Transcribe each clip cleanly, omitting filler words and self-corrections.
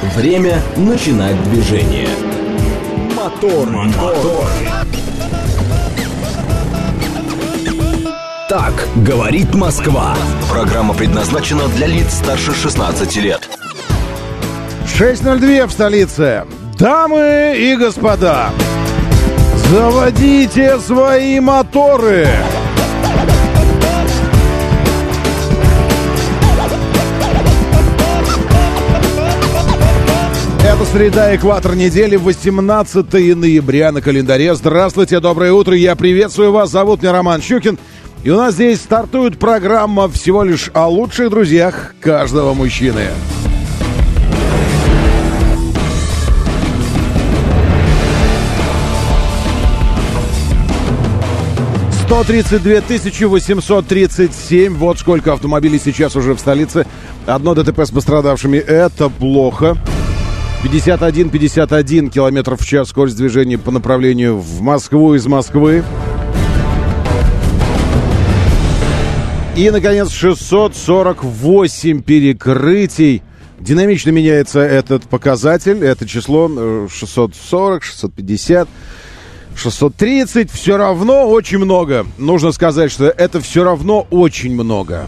Время начинать движение. Мотор. Так говорит Москва. Программа предназначена для лиц старше 16 лет. 6:02 в столице. Дамы и господа, заводите свои моторы. Это среда, экватор недели, 18 ноября на календаре. Здравствуйте, доброе утро, я приветствую вас, зовут меня Роман Щукин. И у нас здесь стартует программа всего лишь о лучших друзьях каждого мужчины. $132 837. Вот сколько автомобилей сейчас уже в столице. Одно ДТП с пострадавшими. Это плохо. 51 километров в час скорость движения по направлению в Москву из Москвы. И, наконец, 648 перекрытий. Динамично меняется этот показатель. Это число 640, 650, 630. Все равно очень много. Нужно сказать, что это все равно очень много.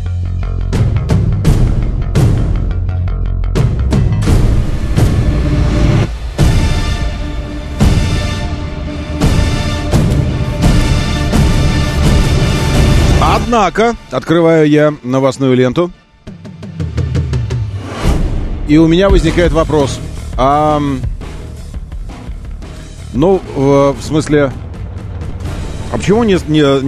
Однако, открываю я новостную ленту, и у меня возникает вопрос. В смысле, а почему не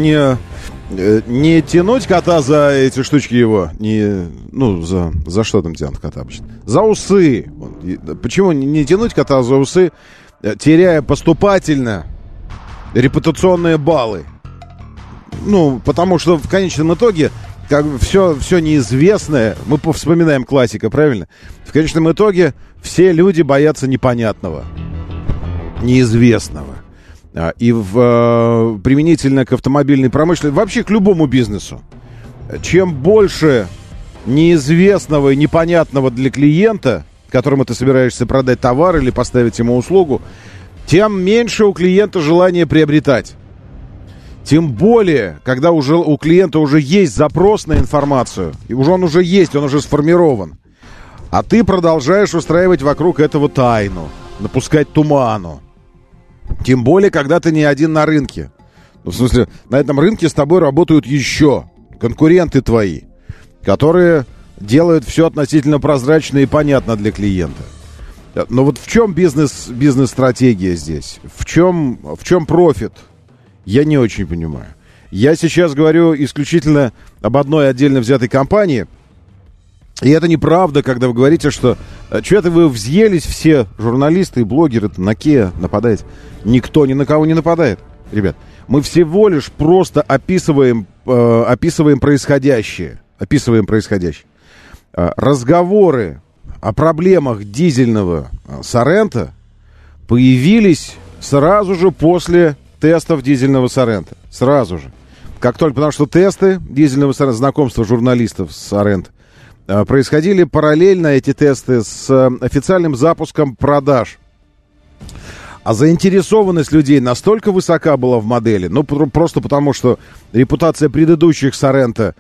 тянуть кота за эти штучки его? За что там тянут кота обычно? За усы. Почему не тянуть кота за усы, теряя поступательно репутационные баллы? Потому что в конечном итоге все неизвестное, мы вспоминаем классика, правильно? В конечном итоге все люди боятся непонятного, неизвестного. И применительно к автомобильной промышленности, вообще к любому бизнесу, чем больше неизвестного и непонятного для клиента, которому ты собираешься продать товар или поставить ему услугу, тем меньше у клиента желания приобретать. Тем более, когда уже у клиента уже есть запрос на информацию, и он уже есть, он уже сформирован, а ты продолжаешь устраивать вокруг этого тайну, напускать туману. Тем более, когда ты не один на рынке. В смысле, на этом рынке с тобой работают еще конкуренты твои, которые делают все относительно прозрачно и понятно для клиента. Но вот в чем бизнес-стратегия здесь? В чем профит? Я не очень понимаю. Я сейчас говорю исключительно об одной отдельно взятой компании. И это неправда, когда вы говорите, что что-то вы взъелись все, журналисты и блогеры, на Kia нападаете. Никто ни на кого не нападает, ребят. Мы всего лишь просто описываем происходящее. Разговоры о проблемах дизельного Соренто появились сразу же после тестов дизельного Соренто. Сразу же. Потому что тесты дизельного Соренто, знакомство журналистов с Соренто, происходили параллельно, эти тесты, с официальным запуском продаж. А заинтересованность людей настолько высока была в модели, просто потому что репутация предыдущих Соренто,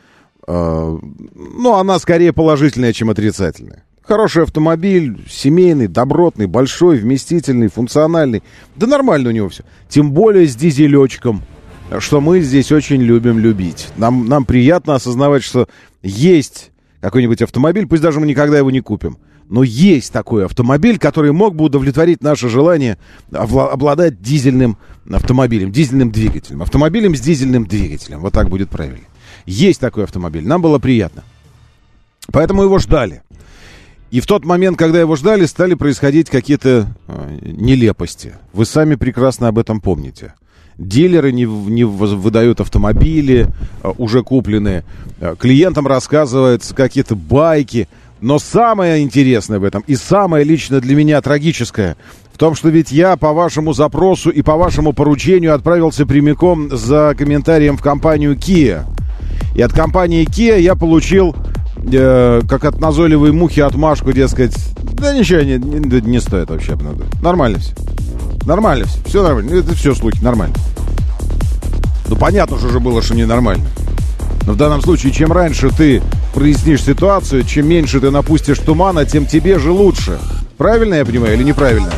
она скорее положительная, чем отрицательная. Хороший автомобиль, семейный, добротный, большой, вместительный, функциональный. Да нормально у него все. Тем более с дизелечком, что мы здесь очень любим любить. Нам приятно осознавать, что есть какой-нибудь автомобиль, пусть даже мы никогда его не купим, но есть такой автомобиль, который мог бы удовлетворить наше желание обладать дизельным автомобилем, дизельным двигателем. Автомобилем с дизельным двигателем. Вот так будет правильно. Есть такой автомобиль. Нам было приятно. Поэтому его ждали. И в тот момент, когда его ждали, стали происходить какие-то нелепости. Вы сами прекрасно об этом помните. Дилеры не выдают автомобили, уже купленные. Клиентам рассказываются какие-то байки. Но самое интересное в этом, и самое лично для меня трагическое, в том, что ведь я по вашему запросу и по вашему поручению отправился прямиком за комментарием в компанию Kia. И от компании Kia я получил как от назойливой мухи отмашку, дескать, да ничего, не стоит вообще. Нормально все. Нормально все. Все нормально. Это все слухи, нормально. Ну, понятно, что уже было, что ненормально. Но в данном случае, чем раньше ты прояснишь ситуацию, чем меньше ты напустишь тумана, тем тебе же лучше. Правильно я понимаю или неправильно?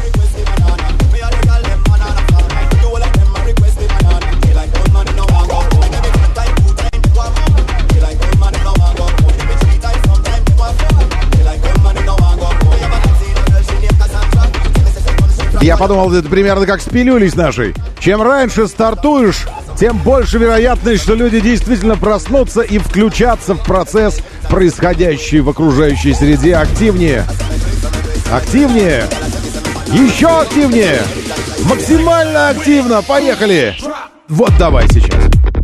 Я подумал, это примерно как с пилюлей с нашей. Чем раньше стартуешь, тем больше вероятность, что люди действительно проснутся и включатся в процесс, происходящий в окружающей среде, активнее. Активнее! Еще активнее! Максимально активно! Поехали! Вот давай сейчас.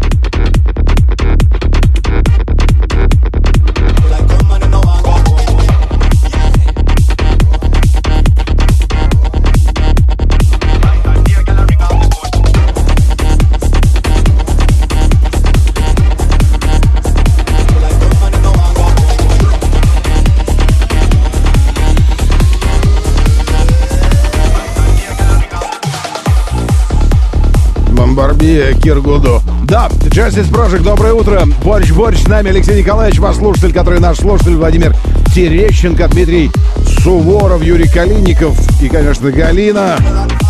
Барбия, Киргуду. Да, Justice Project, доброе утро. Борщ, с нами Алексей Николаевич, ваш слушатель, который наш слушатель, Владимир Терещенко, Дмитрий Суворов, Юрий Калиников и, конечно, Галина.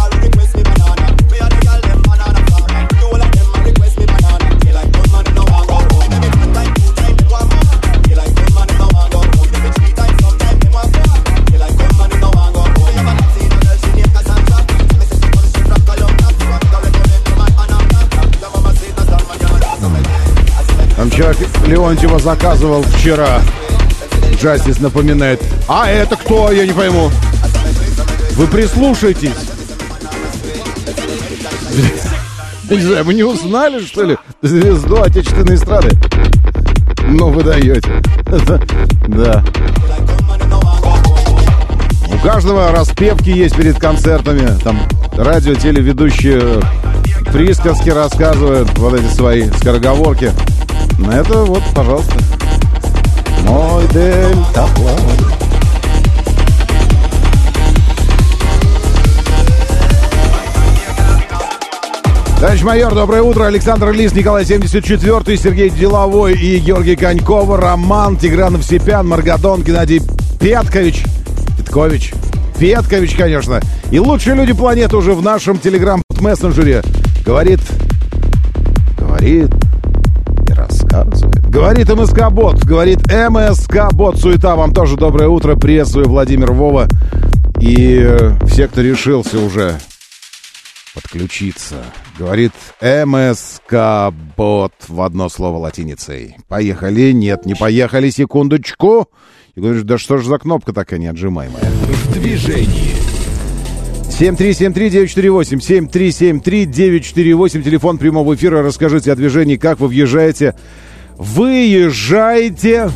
Человек Леонтьева заказывал вчера. Justice напоминает. А это кто? Я не пойму. Вы прислушайтесь. Не знаю, вы не узнали, что ли? Звезду отечественной эстрады. Ну, вы даете. Да. У каждого распевки есть перед концертами. Там радио, телеведущие присказки рассказывают. Вот эти свои скороговорки. Это вот, пожалуйста. Мой дельтаплан. Товарищ майор, доброе утро. Александр Лис, Николай 74-й, Сергей Деловой и Георгий Конькова, Роман, Тигранов Сипян, Маргадон, Геннадий Петкович, конечно. И лучшие люди планеты уже в нашем телеграм-мессенджере. Говорит и рассказывает. Говорит МСК-бот, говорит МСК-бот. Суета, вам тоже доброе утро. Приветствую, Владимир, Вова и все, кто решился уже подключиться. Говорит МСК-бот в одно слово латиницей. Поехали? Нет, не поехали, секундочку. И говоришь, да что же за кнопка такая неотжимаемая? В движении. 7373948, 7373948, телефон прямого эфира. Расскажите о движении, как вы въезжаете. Выезжаете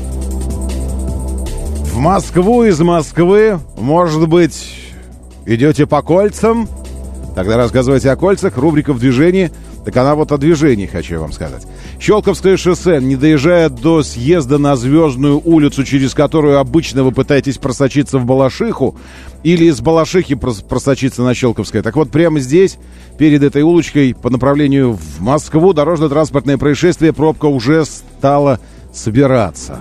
в Москву из Москвы. Может быть, идете по кольцам? Тогда рассказывайте о кольцах. Рубрика «В движении». Так она вот о движении, хочу вам сказать. Щелковское шоссе, не доезжая до съезда на Звездную улицу, через которую обычно вы пытаетесь просочиться в Балашиху, или из Балашихи просочиться на Щелковское. Так вот, прямо здесь, перед этой улочкой, по направлению в Москву, дорожно-транспортное происшествие, пробка уже стала собираться.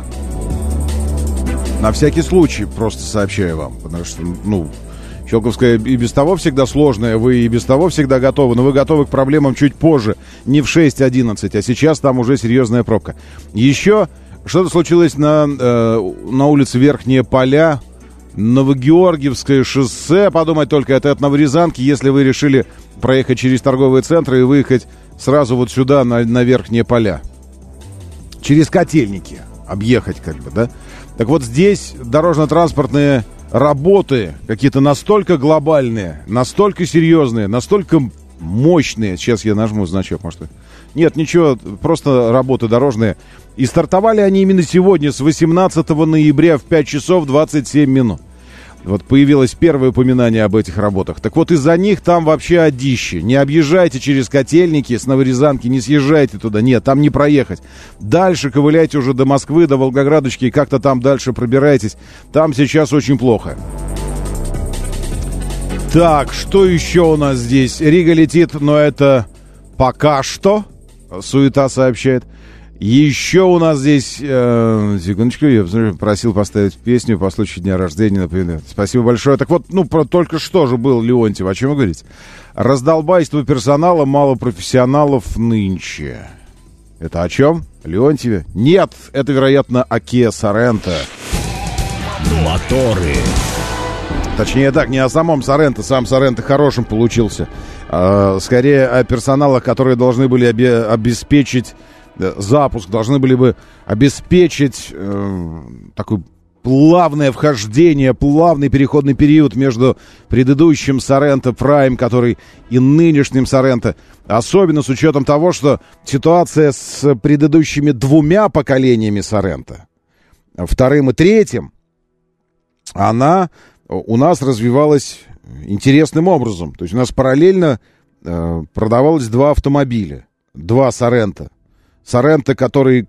На всякий случай, просто сообщаю вам, потому что, Щелковская и без того всегда сложная, вы и без того всегда готовы, но вы готовы к проблемам чуть позже, не в 6:11, а сейчас там уже серьезная пробка. Еще что-то случилось на улице Верхние Поля, Новогеоргиевское шоссе, подумать только, это от Новорязанки, если вы решили проехать через торговые центры и выехать сразу вот сюда, на Верхние Поля. Через Котельники объехать да? Так вот здесь дорожно-транспортные работы какие-то настолько глобальные, настолько серьезные, настолько мощные. Сейчас я нажму значок, может. Нет, ничего, просто работы дорожные. И стартовали они именно сегодня, с 18 ноября в 5 часов 27 минут. Вот появилось первое упоминание об этих работах. Так вот, из-за них там вообще одище. Не объезжайте через Котельники с Новорязанки, не съезжайте туда. Нет, там не проехать. Дальше ковыляйте уже до Москвы, до Волгоградочки, и как-то там дальше пробирайтесь. Там сейчас очень плохо. Так, что еще у нас здесь? Рига летит, но это пока что, суета сообщает. Еще у нас здесь, секундочку, я просил поставить песню по случаю дня рождения, например. Спасибо большое. Так вот, только что же был Леонтьев, о чем вы говорите? Раздолбайство персонала, мало профессионалов нынче. Это о чем? Леонтьеве? Нет, это, вероятно, о Kia Sorento. Моторы. Точнее так, не о самом Sorento. Сам Sorento хорошим получился. Скорее о персоналах, которые должны были обеспечить запуск, должны были бы обеспечить такое плавное вхождение, плавный переходный период между предыдущим Sorento Prime, который и нынешним Sorento. Особенно с учетом того, что ситуация с предыдущими двумя поколениями Sorento, вторым и третьим, она у нас развивалась интересным образом. То есть у нас параллельно продавалось два автомобиля, два Sorento. Sorento, который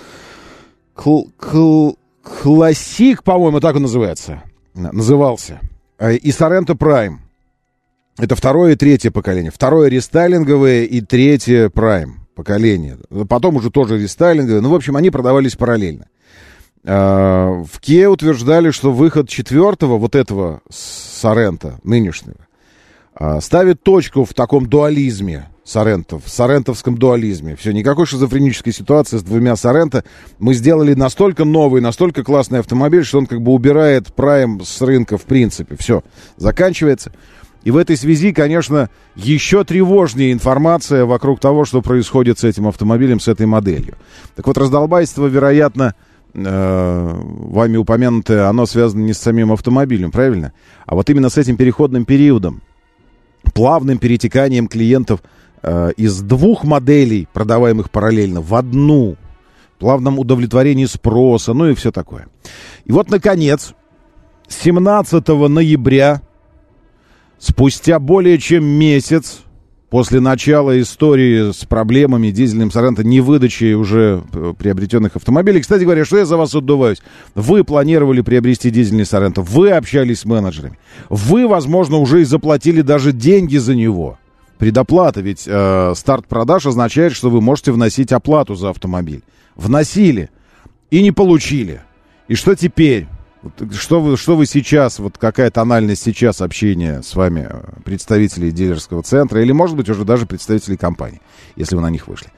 Классик, по-моему, так он назывался. И Sorento Prime. Это второе и третье поколение. Второе рестайлинговое и третье Prime поколение. Потом уже тоже рестайлинговое. Ну, в общем, они продавались параллельно. В Kia утверждали, что выход четвертого, вот этого Sorento, нынешнего, ставит точку в таком дуализме Sorento, в сорентовском дуализме. Все, никакой шизофренической ситуации с двумя Sorento. Мы сделали настолько новый, настолько классный автомобиль, что он как бы убирает Prime с рынка в принципе. Все, заканчивается. И в этой связи, конечно, еще тревожнее информация вокруг того, что происходит с этим автомобилем, с этой моделью. Так вот, раздолбайство, вероятно, вами упомянутое, оно связано не с самим автомобилем, правильно? А вот именно с этим переходным периодом, плавным перетеканием клиентов из двух моделей, продаваемых параллельно, в одну, плавном удовлетворении спроса, ну и все такое. И вот, наконец, 17 ноября, спустя более чем месяц после начала истории с проблемами дизельным Sorento, невыдачей уже приобретенных автомобилей. Кстати говоря, что я за вас отдуваюсь? Вы планировали приобрести дизельный Sorento, вы общались с менеджерами, вы, возможно, уже и заплатили даже деньги за него. Предоплата, ведь старт продаж означает, что вы можете вносить оплату за автомобиль. Вносили и не получили. И что теперь? Что вы сейчас, вот какая тональность сейчас общения с вами представителей дилерского центра, или, может быть, уже даже представителей компании, если вы на них вышли.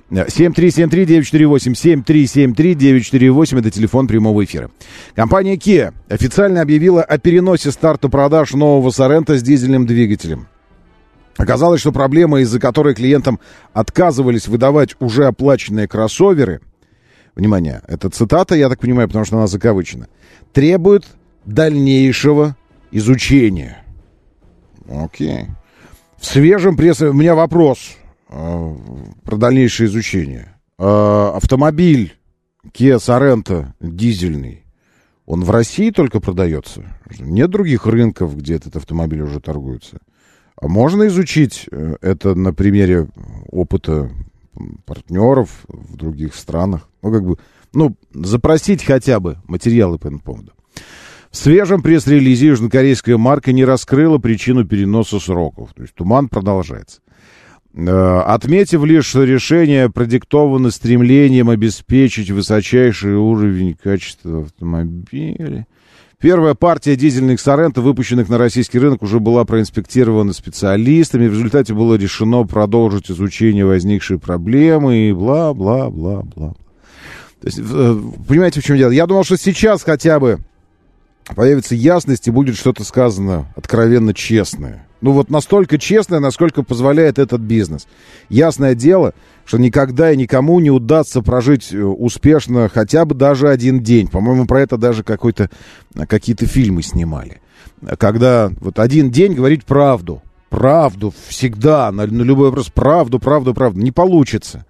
7373948, 7373948, это телефон прямого эфира. Компания Kia официально объявила о переносе старта продаж нового Sorento с дизельным двигателем. Оказалось, что проблема, из-за которой клиентам отказывались выдавать уже оплаченные кроссоверы, внимание, это цитата, я так понимаю, потому что она закавычена, требует дальнейшего изучения. Окей. В свежем прессе... У меня вопрос про дальнейшее изучение. Автомобиль Kia Sorento дизельный, он в России только продается? Нет других рынков, где этот автомобиль уже торгуется? А можно изучить это на примере опыта партнеров в других странах? Запросить хотя бы материалы по этому поводу. В свежем пресс-релизе южнокорейская марка не раскрыла причину переноса сроков. То есть туман продолжается. Отметив лишь, что решение продиктовано стремлением обеспечить высочайший уровень качества автомобиля. Первая партия дизельных Sorento, выпущенных на российский рынок, уже была проинспектирована специалистами. В результате было решено продолжить изучение возникшей проблемы и бла-бла-бла-бла. То есть, понимаете, в чем дело? Я думал, что сейчас хотя бы появится ясность и будет что-то сказано откровенно честное. Ну вот настолько честное, насколько позволяет этот бизнес. Ясное дело, что никогда и никому не удастся прожить успешно хотя бы даже один день. По-моему, про это даже какие-то фильмы снимали. Когда вот один день говорить правду. Правду всегда, на любой вопрос. Правду. Не получится.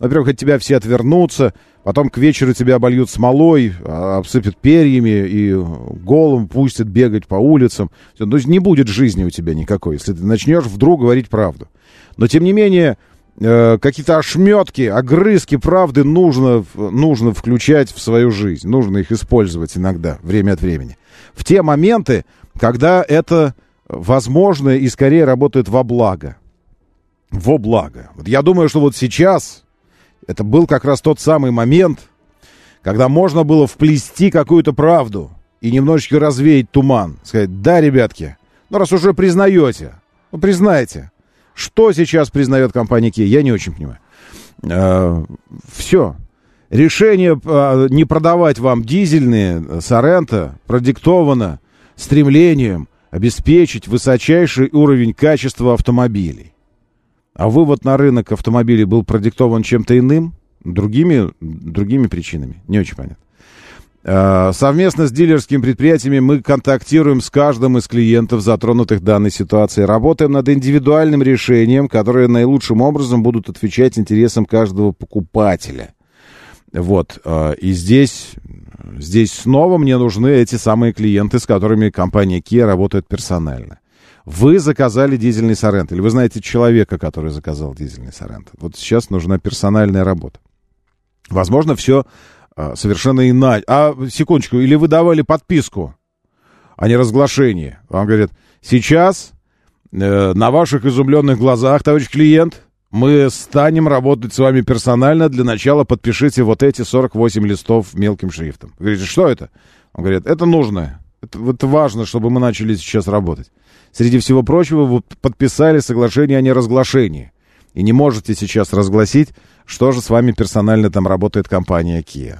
Во-первых, от тебя все отвернутся, потом к вечеру тебя обольют смолой, обсыпят перьями и голым пустят бегать по улицам. То есть не будет жизни у тебя никакой, если ты начнешь вдруг говорить правду. Но, тем не менее, какие-то ошметки, огрызки правды нужно включать в свою жизнь. Нужно их использовать иногда, время от времени. В те моменты, когда это возможно и скорее работает во благо. Во благо. Вот я думаю, что вот сейчас это был как раз тот самый момент, когда можно было вплести какую-то правду и немножечко развеять туман. Сказать, да, ребятки, ну раз уже признаете, ну признайте. Что сейчас признает компания Kia, я не очень понимаю. Все. Решение не продавать вам дизельные Sorento продиктовано стремлением обеспечить высочайший уровень качества автомобилей. А вывод на рынок автомобилей был продиктован чем-то иным, другими причинами. Не очень понятно. Совместно с дилерскими предприятиями мы контактируем с каждым из клиентов, затронутых данной ситуацией. Работаем над индивидуальным решением, которое наилучшим образом будут отвечать интересам каждого покупателя. Вот. И здесь снова мне нужны эти самые клиенты, с которыми компания Kia работает персонально. Вы заказали дизельный Sorento, или вы знаете человека, который заказал дизельный Sorento. Вот сейчас нужна персональная работа. Возможно, все совершенно иначе. Секундочку, или вы давали подписку, а не разглашение. Вам говорят, сейчас на ваших изумленных глазах, товарищ клиент, мы станем работать с вами персонально. Для начала подпишите вот эти 48 листов мелким шрифтом. Вы говорите, что это? Он говорит, это нужно. Это важно, чтобы мы начали сейчас работать. Среди всего прочего, вы подписали соглашение о неразглашении. И не можете сейчас разгласить, что же с вами персонально там работает компания Kia.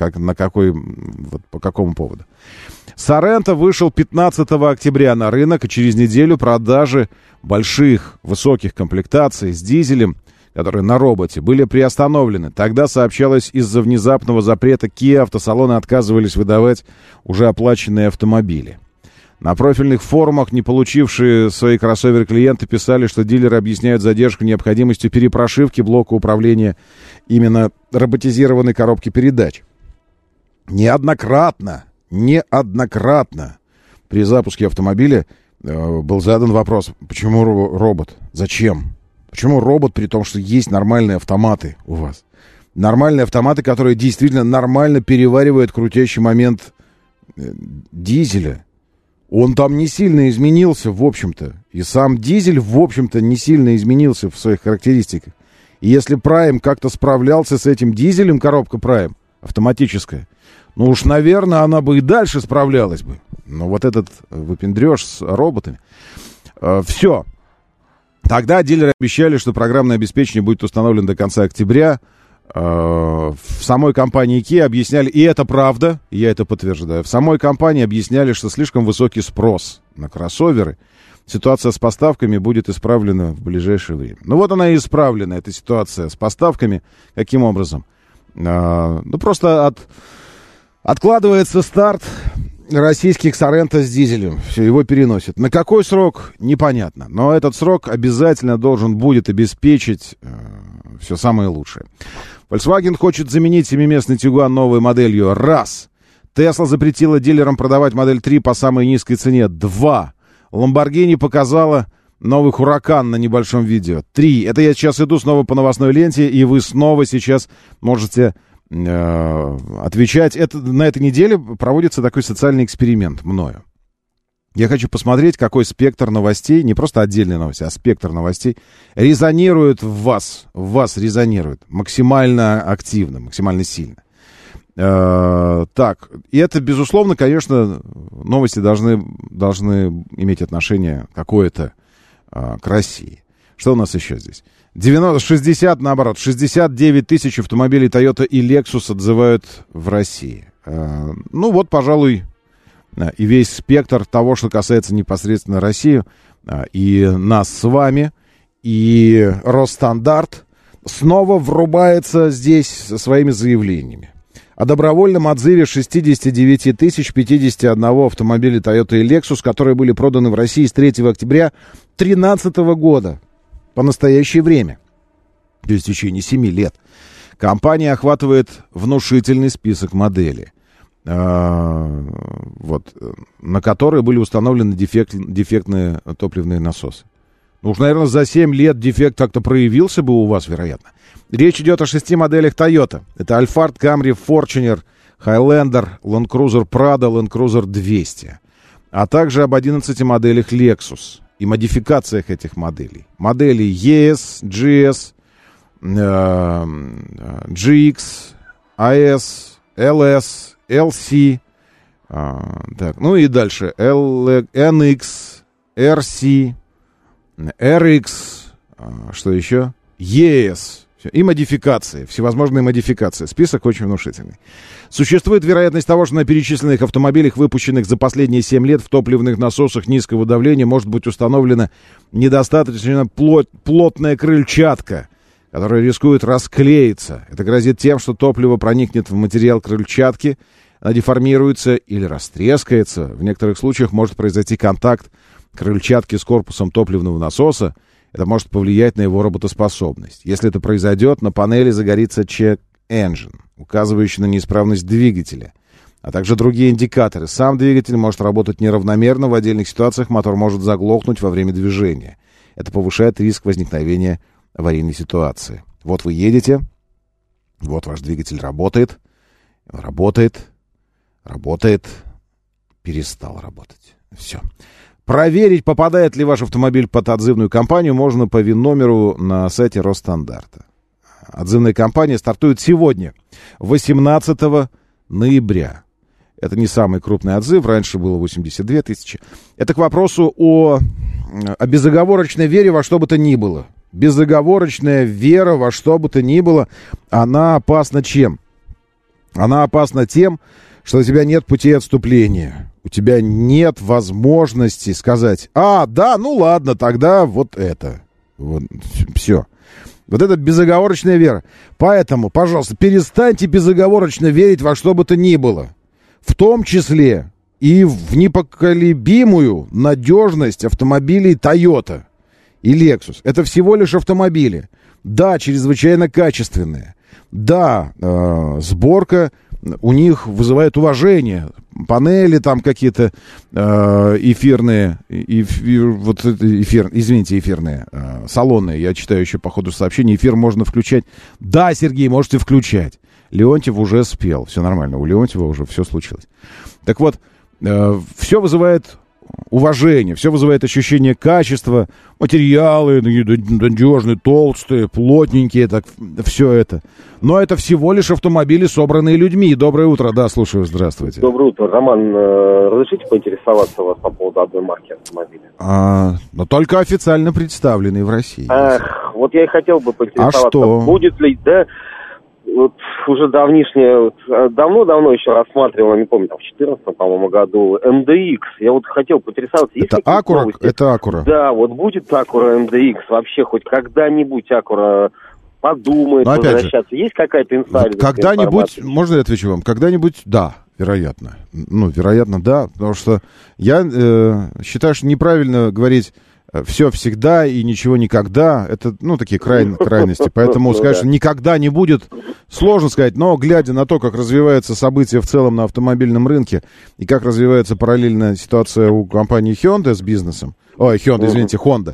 По какому поводу. Sorento вышел 15 октября на рынок, и через неделю продажи больших, высоких комплектаций с дизелем, которые на роботе, были приостановлены. Тогда сообщалось, из-за внезапного запрета Kia автосалоны отказывались выдавать уже оплаченные автомобили. На профильных форумах, не получившие свои кроссоверы клиенты, писали, что дилеры объясняют задержку необходимостью перепрошивки блока управления именно роботизированной коробки передач. Неоднократно при запуске автомобиля был задан вопрос, почему робот? Зачем? Почему робот, при том, что есть нормальные автоматы у вас? Нормальные автоматы, которые действительно нормально переваривают крутящий момент дизеля. Он там не сильно изменился, в общем-то. И сам дизель, в общем-то, не сильно изменился в своих характеристиках. И если Prime как-то справлялся с этим дизелем, коробка Prime автоматическая, ну уж, наверное, она бы и дальше справлялась бы. Но вот этот выпендрёж с роботами. Все. Тогда дилеры обещали, что программное обеспечение будет установлено до конца октября. В самой компании Kia объясняли, и это правда, я это подтверждаю, в самой компании объясняли, что слишком высокий спрос на кроссоверы. Ситуация с поставками будет исправлена в ближайшее время. Ну вот она и исправлена, эта ситуация с поставками. Каким образом? Просто откладывается старт российских Sorento с дизелем. Все, его переносят. На какой срок? Непонятно. Но этот срок обязательно должен будет обеспечить все самое лучшее. Volkswagen хочет заменить 7-местный Tiguan новой моделью. 1. Tesla запретила дилерам продавать модель 3 по самой низкой цене. 2. Lamborghini показала новый Huracan на небольшом видео. 3. Это я сейчас иду снова по новостной ленте, и вы снова сейчас можете отвечать. На этой неделе проводится такой социальный эксперимент мною. Я хочу посмотреть, какой спектр новостей, не просто отдельные новости, а спектр новостей резонирует в вас резонирует максимально активно, максимально сильно. Так, и это, безусловно, конечно, новости должны иметь отношение какое-то к России. Что у нас еще здесь? 69 тысяч автомобилей Toyota и Lexus отзывают в России. Ну вот, пожалуй, и весь спектр того, что касается непосредственно России, и нас с вами, и Росстандарт снова врубается здесь со своими заявлениями. О добровольном отзыве 69 тысяч 51 автомобиля Toyota и Lexus, которые были проданы в России с 3 октября 2013 года по настоящее время. То есть в течение 7 лет. Компания охватывает внушительный список моделей, вот, на которые были установлены дефектные топливные насосы. Ну уж, наверное, за 7 лет дефект как-то проявился бы у вас, вероятно. Речь идет о 6 моделях Toyota. Это Alphard, Camry, Fortuner, Highlander, Land Cruiser Prado, Land Cruiser 200. А также об 11 моделях Lexus и модификациях этих моделей. Модели ES, GS, GX, AS, LS, LC, так, ну и дальше NX, RC, RX, что еще? ES. И модификации, всевозможные модификации. Список очень внушительный. Существует вероятность того, что на перечисленных автомобилях, выпущенных за последние 7 лет в топливных насосах низкого давления, может быть установлена недостаточно плотная крыльчатка, которая рискует расклеиться. Это грозит тем, что топливо проникнет в материал крыльчатки, она деформируется или растрескается. В некоторых случаях может произойти контакт крыльчатки с корпусом топливного насоса. Это может повлиять на его работоспособность. Если это произойдет, на панели загорится check engine, указывающий на неисправность двигателя, а также другие индикаторы. Сам двигатель может работать неравномерно, в отдельных ситуациях мотор может заглохнуть во время движения. Это повышает риск возникновения аварийной ситуации. Вот вы едете, вот ваш двигатель работает, перестал работать. Все. Проверить, попадает ли ваш автомобиль под отзывную кампанию, можно по ВИН-номеру на сайте Росстандарта. Отзывная кампания стартует сегодня, 18 ноября. Это не самый крупный отзыв, раньше было 82 тысячи. Это к вопросу о безоговорочной вере во что бы то ни было. Безоговорочная вера во что бы то ни было, она опасна чем? Она опасна тем, что у тебя нет пути отступления. У тебя нет возможности сказать: да, ну ладно, тогда вот это. Вот, все. Вот это безоговорочная вера. Поэтому, пожалуйста, перестаньте безоговорочно верить во что бы то ни было. В том числе и в непоколебимую надежность автомобилей Toyota и Lexus. Это всего лишь автомобили. Да, чрезвычайно качественные. Да, сборка у них вызывает уважение. Панели там какие-то эфирные, эфирные, салонные. Я читаю еще по ходу сообщения. Эфир можно включать. Да, Сергей, можете включать. Леонтьев уже спел. Все нормально. У Леонтьева уже все случилось. Так вот, все вызывает уважение, все вызывает ощущение качества, материалы надежные, толстые, плотненькие, так, все это. Но это всего лишь автомобили, собранные людьми. Доброе утро, да, слушаю, здравствуйте. Доброе утро, Роман, разрешите поинтересоваться у вас по поводу одной марки автомобиля? Но только официально представленный в России. Вот я и хотел бы поинтересоваться, что? Будет ли, вот уже давно еще рассматривал, не помню, в 2014, по-моему, году, MDX. Я вот хотел поинтересоваться, есть это Акура? Это Акура. Да, вот будет Акура MDX вообще хоть когда-нибудь Акура подумает возвращаться? Есть какая-то инсайдерская когда-нибудь, можно я отвечу вам? Когда-нибудь, да, вероятно. Вероятно, да, потому что я считаю, что неправильно говорить все всегда и ничего никогда. Это, такие крайности. Поэтому сказать, что никогда не будет, сложно сказать. Но, глядя на то, как развиваются события в целом на автомобильном рынке и как развивается параллельно ситуация у компании Hyundai с бизнесом. Honda.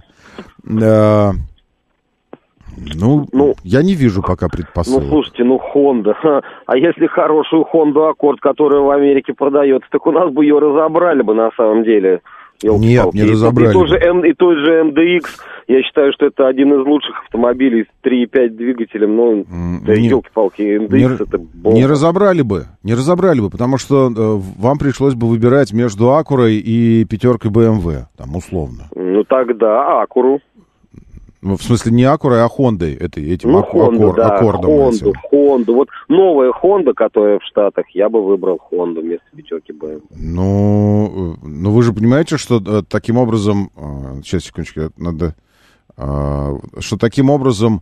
Я не вижу пока предпосылок. Слушайте, Honda. А если хорошую Honda Accord, которая в Америке продается, так у нас бы ее разобрали бы на самом деле. Нет, не разобрали. И тот же MDX, я считаю, что это один из лучших автомобилей с 3.5 двигателем, елки-палки, MDX это бомба. Не разобрали бы, потому что вам пришлось бы выбирать между Акурой и пятеркой BMW, там, условно. Тогда Акуру. В смысле, не Акура, а Хондой, этим Аккордом. Хонду. Вот новая Honda, которая в Штатах, я бы выбрал Хонду вместо пятерки BMW. Вы же понимаете, что таким образом... Сейчас, секундочку, надо... Что таким образом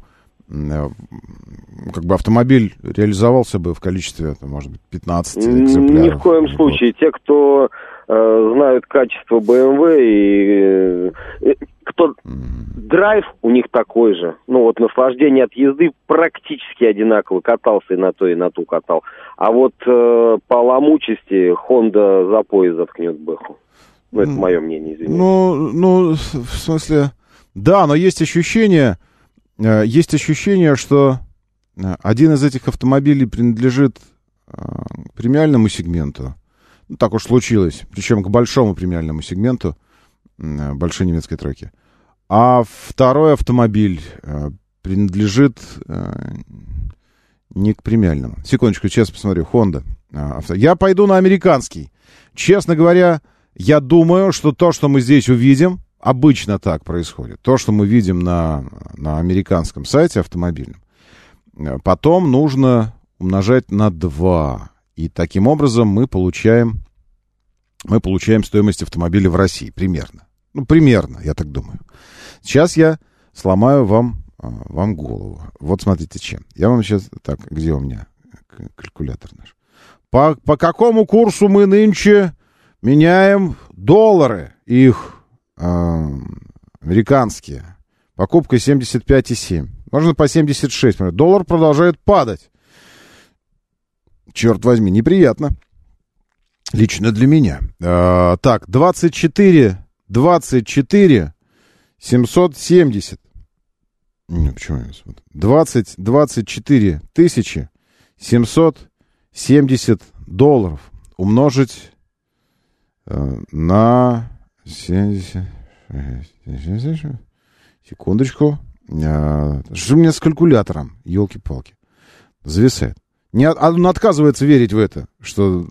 автомобиль реализовался бы в количестве, может быть, 15 экземпляров. Ни в коем случае. Те, кто знают качество BMW и кто драйв у них такой же. Ну, вот наслаждение от езды практически одинаково. Катался и на ту катал. А вот по ломучести Honda за пояс заткнет бэху. Ну, это мое мнение, извините. Ну, в смысле... Да, но есть ощущение, что один из этих автомобилей принадлежит к премиальному сегменту. Ну, так уж случилось. Причем к большому премиальному сегменту большой немецкой тройки. А второй автомобиль принадлежит не к премиальному. Секундочку, сейчас посмотрю. Honda. Я пойду на американский. Честно говоря, я думаю, что то, что мы здесь увидим, обычно так происходит. То, что мы видим на американском сайте автомобильном, потом нужно умножать на 2. И таким образом мы получаем стоимость автомобиля в России. Примерно. Ну, примерно, я так думаю. Сейчас я сломаю вам голову. Вот смотрите, чем. Я вам сейчас... Так, где у меня калькулятор наш? По какому курсу мы нынче меняем доллары? Их американские. Покупка 75,7. Можно по 76. Доллар продолжает падать. Черт возьми, неприятно. Лично для меня. Так, 24 770. Почему я смотрю? 24 тысячи 770 долларов умножить на 70. Секундочку. Что у меня с калькулятором? Елки-палки. Зависает. Он отказывается верить в это, что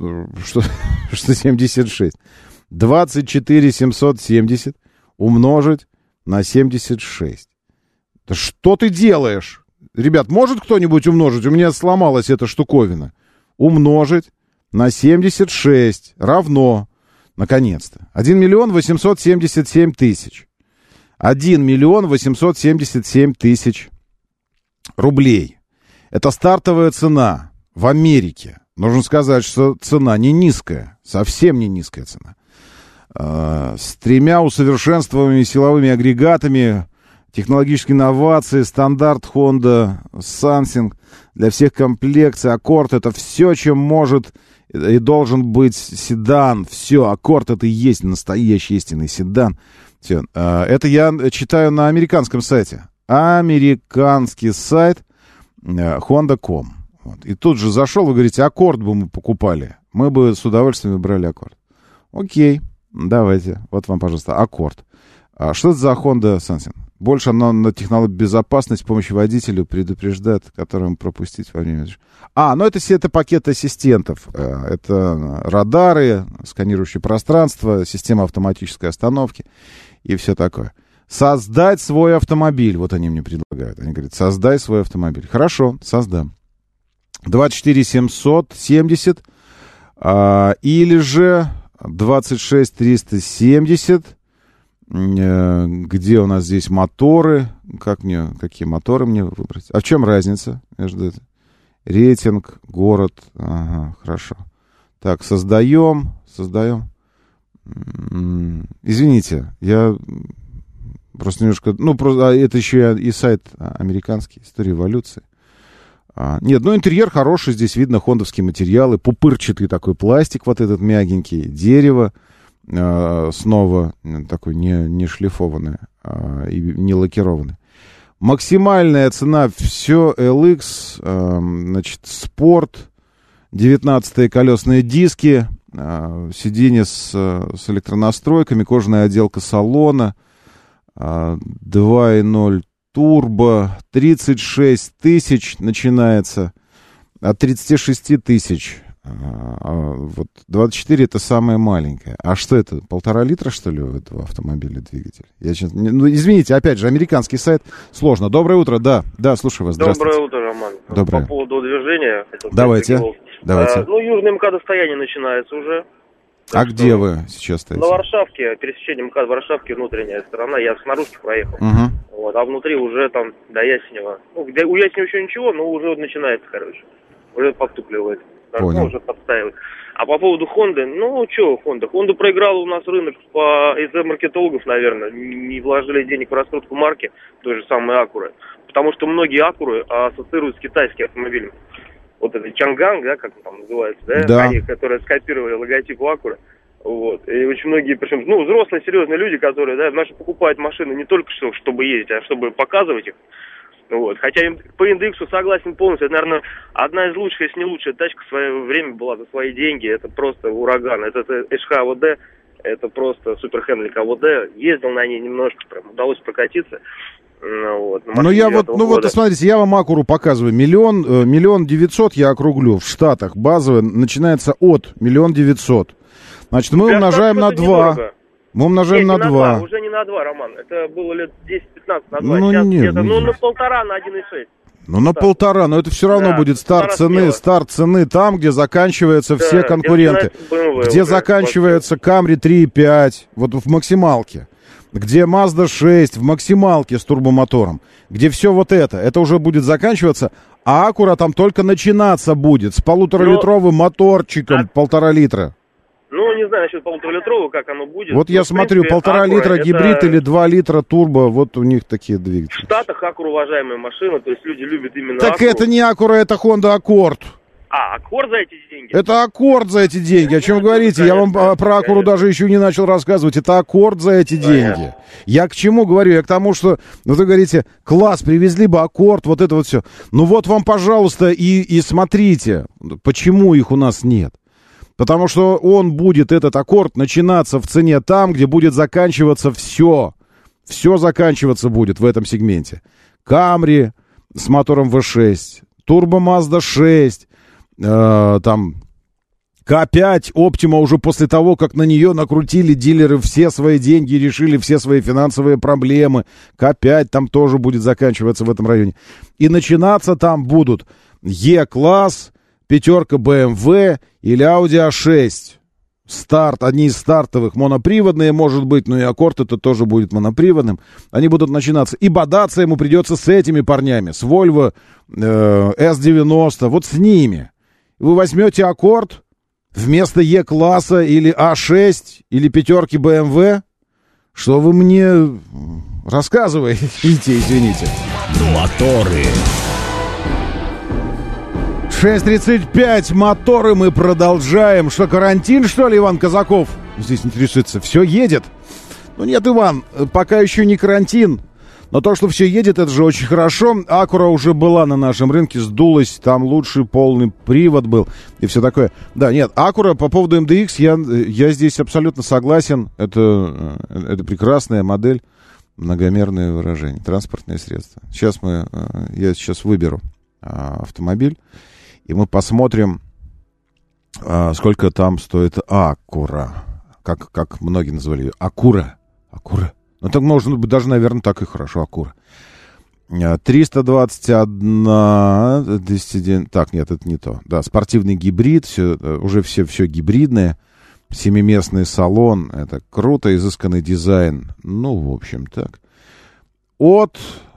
76. 24 770 умножить на 76. Да что ты делаешь? Ребят, может кто-нибудь умножить? У меня сломалась эта штуковина. Умножить на 76 равно, наконец-то, 1 877 000. 1 877 000 рублей. Это стартовая цена в Америке. Нужно сказать, что цена не низкая, совсем не низкая цена. С 3 усовершенствованными силовыми агрегатами, технологические инновации, стандарт Honda, Sensing для всех комплекций, Accord — это все, чем может и должен быть седан. Все, Accord — это и есть настоящий истинный седан. Все. Это я читаю на американском сайте. Американский сайт Honda.com. Вот. И тут же зашел, вы говорите, Accord бы мы покупали. Мы бы с удовольствием выбрали Accord. Окей, давайте. Вот вам, пожалуйста, Accord. Что это за Honda Sensing? Больше она на технологию безопасности, помощи водителю предупреждает, которым пропустить во время... ну это пакет ассистентов. Это радары, сканирующие пространство, система автоматической остановки и все такое. Создать свой автомобиль. Вот они мне предлагают. Они говорят, создай свой автомобиль. Хорошо, создам. 24 770 или же 26 370. Где у нас здесь моторы? Какие моторы мне выбрать? А в чем разница между этим? Рейтинг, город. Ага, хорошо. Так, создаем. Извините, я просто немножко... это еще и сайт американский, история эволюции. Нет, интерьер хороший, здесь видно хондовские материалы, пупырчатый такой пластик, вот этот мягенький, дерево. Снова такой не шлифованный и не лакированный. Максимальная цена все LX, значит, спорт, 19-е колесные диски, сиденье с электронастройками, кожаная отделка салона, 2.0 турбо, 36 тысяч начинается, от 36 тысяч. Вот 24 это самое маленькое. А что это? 1,5 литра, что ли, у этого автомобиля двигатель? Я сейчас... извините, опять же, американский сайт. Сложно. Доброе утро, да, слушаю вас. Доброе утро, Роман. Доброе. По поводу движения. Давайте. Южный МКАД состояние начинается уже. А где вы сейчас стоите? На Варшавке, пересечение МКАД Варшавки, внутренняя сторона. Я с наружки проехал. Угу. Вот, а внутри уже там до Яснева. У Яснева еще ничего, но уже начинается, короче. Уже подтупливает. Понял. Уже подстаивает. А по поводу Хонды, Хонда проиграла у нас рынок из-за маркетологов, наверное, не вложили денег в раскрутку марки, той же самой Акуры, потому что многие Акуры ассоциируют с китайским автомобилем. Вот это Чанган, да, как он там называется, да? Они, которые скопировали логотип Акуры. Вот. И очень многие, причем, взрослые, серьезные люди, которые, наши покупают машины не только чтобы ездить, а чтобы показывать их. Вот. Хотя по индексу согласен полностью. Это, наверное, одна из лучших, если не лучшая тачка в свое время была за свои деньги. Это просто ураган. Это СХ АВД, это просто супер Хендлик АВД. Ездил на ней немножко, прям удалось прокатиться. Вот. Смотрите, я вам Акуру показываю. 1 900 000 я округлю в Штатах. Базовая начинается от 1 900 000. Значит, мы умножаем на 2. Мы умножаем на 2. Уже не на 2, Роман. Это было лет 10-15 на 2. Сейчас где-то, на 1,5, на 1,6. На 1,5, но это все равно будет старт цены там, где заканчиваются все конкуренты. Где заканчивается Camry 3.5, вот в максималке. Где Mazda 6 в максималке с турбомотором. Где все вот это уже будет заканчиваться. А Acura там только начинаться будет. С 1,5-литровым моторчиком 1,5 литра. Не знаю насчет 1,5-литрового, как оно будет. Вот я смотрю, 1,5 литра гибрид или 2 литра турбо, вот у них такие двигатели. В Штатах Acura уважаемая машина, то есть люди любят именно Так Acura. это не Acura, это Honda Accord. Accord за эти деньги? Это Accord за эти деньги, о чем вы говорите? Я вам про Acura даже еще не начал рассказывать. Это Accord за эти деньги. Я к чему говорю? Я к тому, что вы говорите, класс, привезли бы Accord, вот это вот все. Вот вам, пожалуйста, и смотрите, почему их у нас нет. Потому что он будет, этот Аккорд, начинаться в цене там, где будет заканчиваться все. Все заканчиваться будет в этом сегменте. Camry с мотором V6, Turbo Mazda 6, там K5, Optima уже после того, как на нее накрутили дилеры все свои деньги, решили все свои финансовые проблемы. K5 там тоже будет заканчиваться в этом районе. И начинаться там будут E-класс, 5 BMW или Audi A6. Старт, одни из стартовых, моноприводные, может быть, но и Аккорд это тоже будет моноприводным. Они будут начинаться. И бодаться ему придется с этими парнями, с Volvo S90, вот с ними. Вы возьмете Аккорд вместо E-класса или A6 или 5 BMW. Что вы мне рассказываете, извините. Моторы. 6:35, моторы мы продолжаем. Что, карантин, что ли, Иван Казаков? Здесь интересуется, все едет? Нет, Иван, пока еще не карантин. Но то, что все едет, это же очень хорошо. Acura уже была на нашем рынке, сдулась, там лучший полный привод был и все такое. Да, нет, Acura по поводу MDX, я здесь абсолютно согласен. Это прекрасная модель, многомерное выражение, транспортное средство. Я сейчас выберу автомобиль. И мы посмотрим, сколько там стоит Acura. Как многие назвали ее. Acura. Ну, так может быть, даже, наверное, так и хорошо. Acura. 321... 209... Так, нет, это не то. Да, спортивный гибрид. Уже все гибридное. 7-местный салон. Это круто. Изысканный дизайн. В общем, так. От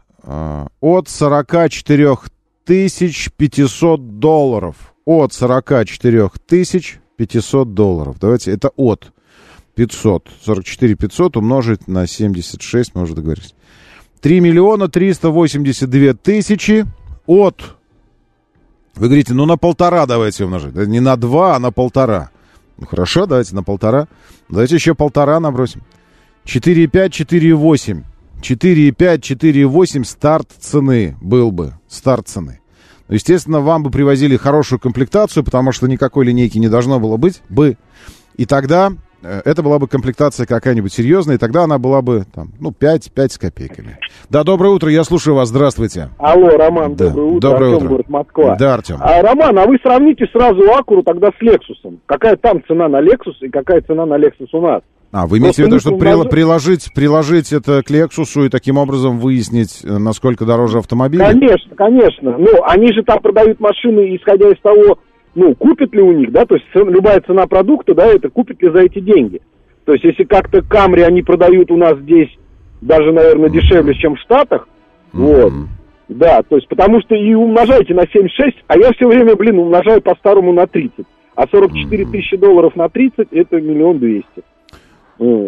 44 500 долларов. От 44 500 долларов. Давайте, это от 500. 44 500 умножить на 76, мы уже договорились. 3 382 000 от... Вы говорите, на 1,5 давайте умножить. Не на 2, а на 1,5. Хорошо, давайте на 1,5. Давайте еще 1,5 набросим. 4,5, 4,8. 4,5, 4,8 старт цены был бы. Старт цены. Естественно, вам бы привозили хорошую комплектацию, потому что никакой линейки не должно было быть. И тогда это была бы комплектация какая-нибудь серьезная, и тогда она была бы, 5 с копейками. Да, доброе утро, я слушаю вас, здравствуйте. Алло, Роман, да. Доброе утро. Доброе Артем, утро. город Москва. Да, Артем. Роман, а вы сравните сразу Акуру тогда с Лексусом. Какая там цена на Лексус и какая цена на Лексус у нас? Вы имеете в виду, что приложить это к Лексусу и таким образом выяснить, насколько дороже автомобиль? Конечно. Они же там продают машины, исходя из того, купят ли у них, да, то есть любая цена продукта, да, это купят ли за эти деньги. То есть если как-то Camry они продают у нас здесь даже, наверное, дешевле, чем в Штатах, вот, да, то есть потому что и умножаете на 7,6, а я все время, умножаю по-старому на 30. А 44 тысячи долларов на 30 это 1 200 000.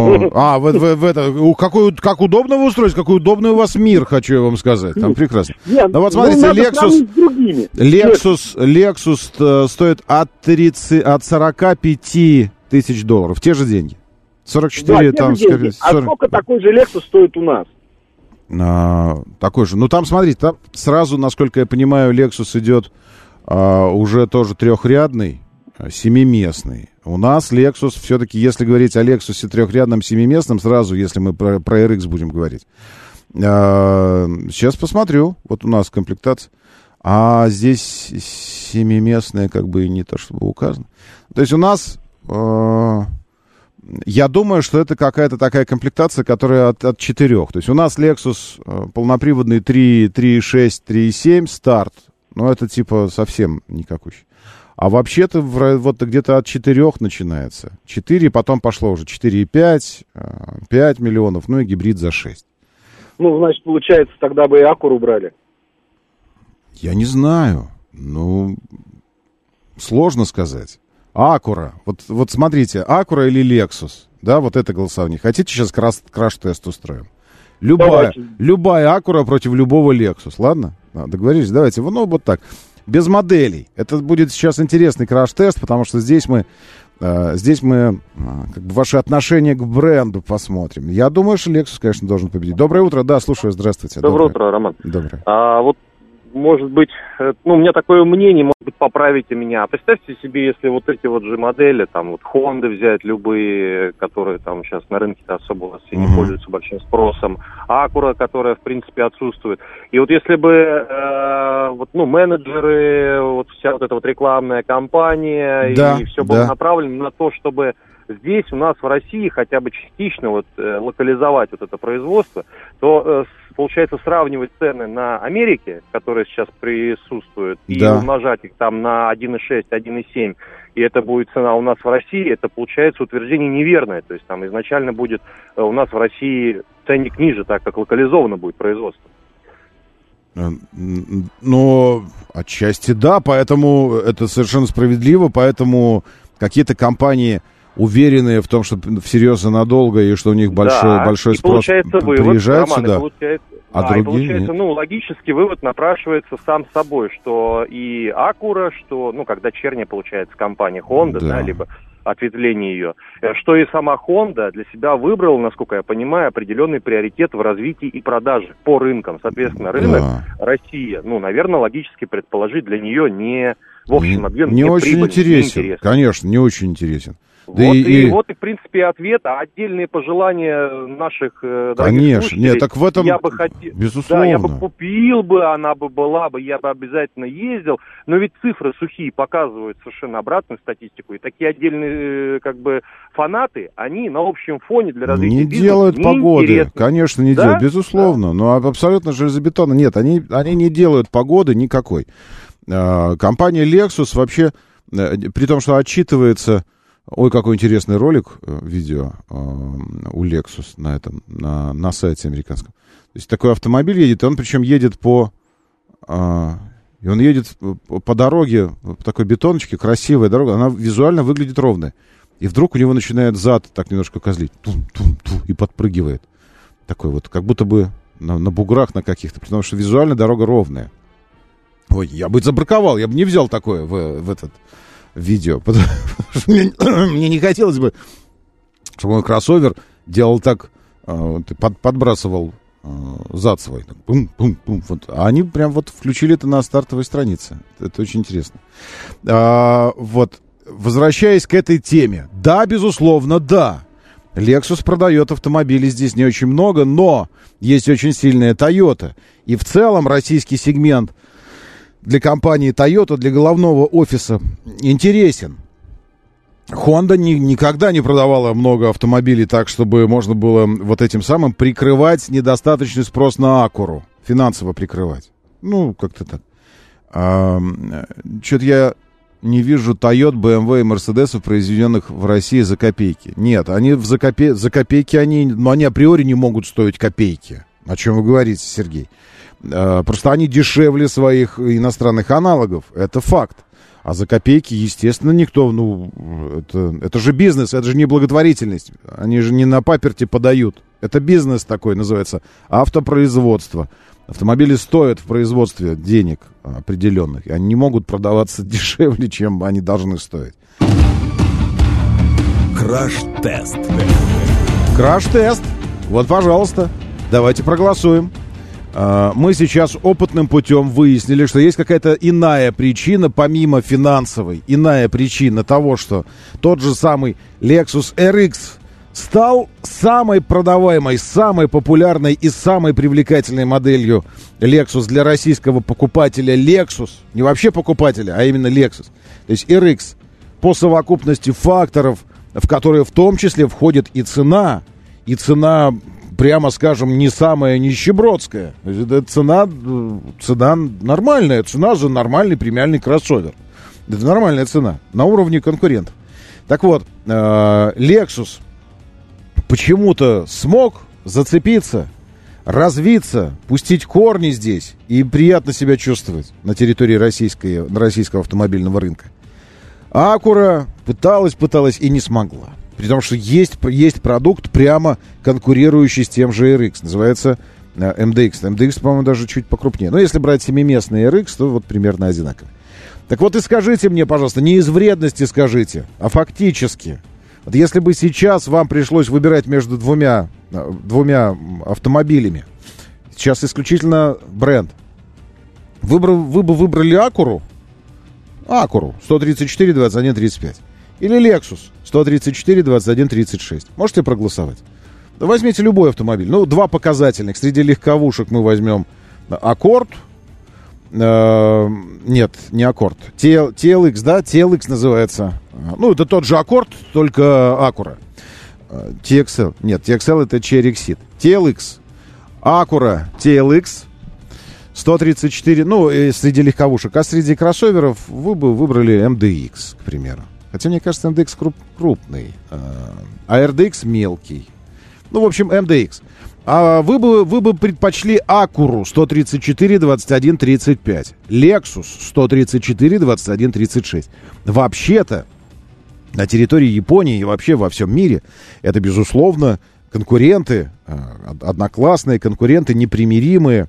Как удобно вы устроить, какой удобный у вас мир, хочу я вам сказать. Там прекрасно. Нет, вот смотрите, Lexus стоит от 45 тысяч долларов. Те же деньги. 44 там... Деньги. А сколько такой же Lexus стоит у нас? Такой же. Ну, там, смотрите, там сразу, насколько я понимаю, Lexus идет уже тоже трехрядный, 7-местный. У нас Lexus, все-таки, если говорить о Lexus трехрядном 7-местном, сразу, если мы про RX будем говорить. Сейчас посмотрю. Вот у нас комплектация. А здесь 7-местная, как бы не то чтобы указано. То есть у нас... Я думаю, что это какая-то такая комплектация, которая от 4. То есть у нас Lexus полноприводный 3.6, 3.7 старт. Но это типа совсем никакой. А вообще-то вот где-то от 4 начинается. 4, потом пошло уже 4,5, 5 миллионов, ну и гибрид за 6. Ну, значит, получается, тогда бы и Acura брали. Я не знаю. Ну, сложно сказать. Acura. Вот смотрите, Acura или Lexus? Да, вот это голосование. Хотите, сейчас краш-тест устроим? Любая Acura против любого Lexus. Ладно? Договорились? Давайте. Ну, вот так. Без моделей. Это будет сейчас интересный краш-тест, потому что здесь мы как бы ваши отношения к бренду посмотрим. Я думаю, что Lexus, конечно, должен победить. Доброе утро. Да, слушаю. Здравствуйте. Доброе утро, Роман. Доброе. Вот, может быть, у меня такое мнение, может быть, поправите меня. Представьте себе, если вот эти вот же модели, там вот Honda взять, любые, которые там сейчас на рынке-то особо у нас не пользуются большим спросом, Acura, которая, в принципе, отсутствует. И вот если бы менеджеры, вот вся вот эта вот рекламная кампания, и все было направлено на то, чтобы здесь у нас в России хотя бы частично локализовать вот это производство, то получается сравнивать цены на Америке, которые сейчас присутствуют, и умножать их там на 1,6, 1,7, и это будет цена у нас в России, это получается утверждение неверное. То есть там изначально будет у нас в России ценник ниже, так как локализовано будет производство. Ну, отчасти да, поэтому это совершенно справедливо, поэтому какие-то компании уверенные в том, что всерьез и надолго, и что у них большой спрос, приезжают сюда, получается, логически вывод напрашивается сам собой, что и Acura, что, как дочерняя, получается, компания Honda, либо ответвление ее, что и сама Honda для себя выбрала, насколько я понимаю, определенный приоритет в развитии и продаже по рынкам. Соответственно, рынок Россия, наверное, логически предположить для нее не в общем объеме не очень интересен. Конечно, не очень интересен. Вот и, в принципе, ответ, а отдельные пожелания наших дорогих слушателей. Нет, так в этом, безусловно. Да, я бы купил бы, она бы была бы, я бы обязательно ездил, но ведь цифры сухие показывают совершенно обратную статистику, и такие отдельные, фанаты, они на общем фоне для развития не бизнеса делают погоды, конечно, не делают, безусловно, но абсолютно железобетонно. Нет, они не делают погоды никакой. Компания Lexus вообще, при том, что отчитывается... Ой, какой интересный ролик, видео у Lexus на сайте американском. То есть такой автомобиль едет, и он причем едет по дороге, по такой бетоночке, красивая дорога, она визуально выглядит ровная. И вдруг у него начинает зад так немножко козлить, и подпрыгивает. Такой вот, как будто бы на буграх на каких-то, потому что визуально дорога ровная. Ой, я бы забраковал, я бы не взял такое в этот... видео, потому что мне не хотелось бы, чтобы мой кроссовер делал так, подбрасывал зад свой. Так, бум-бум-бум. Вот. А они прям включили это на стартовой странице. Это очень интересно. Возвращаясь к этой теме. Да, безусловно, да. Lexus продает автомобили здесь не очень много, но есть очень сильная Toyota. И в целом российский сегмент для компании Toyota, для головного офиса интересен. Honda никогда не продавала много автомобилей так, чтобы можно было вот этим самым прикрывать недостаточный спрос на Acura. Финансово прикрывать. Как-то так. Что-то я не вижу Toyota, BMW и Mercedes, произведенных в России за копейки. Нет, они за копейки, они априори не могут стоить копейки. О чем вы говорите, Сергей? Просто они дешевле своих иностранных аналогов. Это факт. А за копейки, естественно, никто, это же бизнес, это же не благотворительность. Они же не на паперти подают. Это бизнес такой, называется автопроизводство. Автомобили стоят в производстве денег определенных, и они не могут продаваться дешевле, чем они должны стоить. Краш-тест. Краш-тест. Вот, пожалуйста, давайте проголосуем. Мы сейчас опытным путем выяснили, что есть какая-то иная причина, помимо финансовой, иная причина того, что тот же самый Lexus RX стал самой продаваемой, самой популярной и самой привлекательной моделью Lexus для российского покупателя Lexus. Не вообще покупателя, а именно Lexus. То есть RX по совокупности факторов, в которые в том числе входит и цена, прямо скажем, не самая нищебродская. То есть это цена нормальная, цена за нормальный премиальный кроссовер. Это нормальная цена, на уровне конкурентов. Так вот, Lexus почему-то смог зацепиться, развиться, пустить корни здесь и приятно себя чувствовать на территории российского автомобильного рынка. Acura пыталась и не смогла. При том, что есть продукт, прямо конкурирующий с тем же RX. Называется MDX. MDX, по-моему, даже чуть покрупнее. Но если брать семиместный RX, то вот примерно одинаково. Так вот и скажите мне, пожалуйста, не из вредности скажите, а фактически. Вот если бы сейчас вам пришлось выбирать между двумя автомобилями, сейчас исключительно бренд, вы бы выбрали Acura 134, 21, 35. Или Lexus 134, 21, 36. Можете проголосовать? Возьмите любой автомобиль. Два показательных. Среди легковушек мы возьмем Accord. Нет, не Accord. TLX, да? TLX называется. Это тот же Accord, только Acura. TXL. Нет, TXL это Cherry Exit. TLX. Acura TLX. 134, среди легковушек. А среди кроссоверов вы бы выбрали MDX, к примеру. Хотя, мне кажется, MDX крупный, а RDX мелкий. В общем, MDX. А вы бы предпочли Acura 134, 21, 35. Lexus 134, 21, 36. Вообще-то, на территории Японии и вообще во всем мире, это, безусловно, конкуренты, одноклассные конкуренты, непримиримые,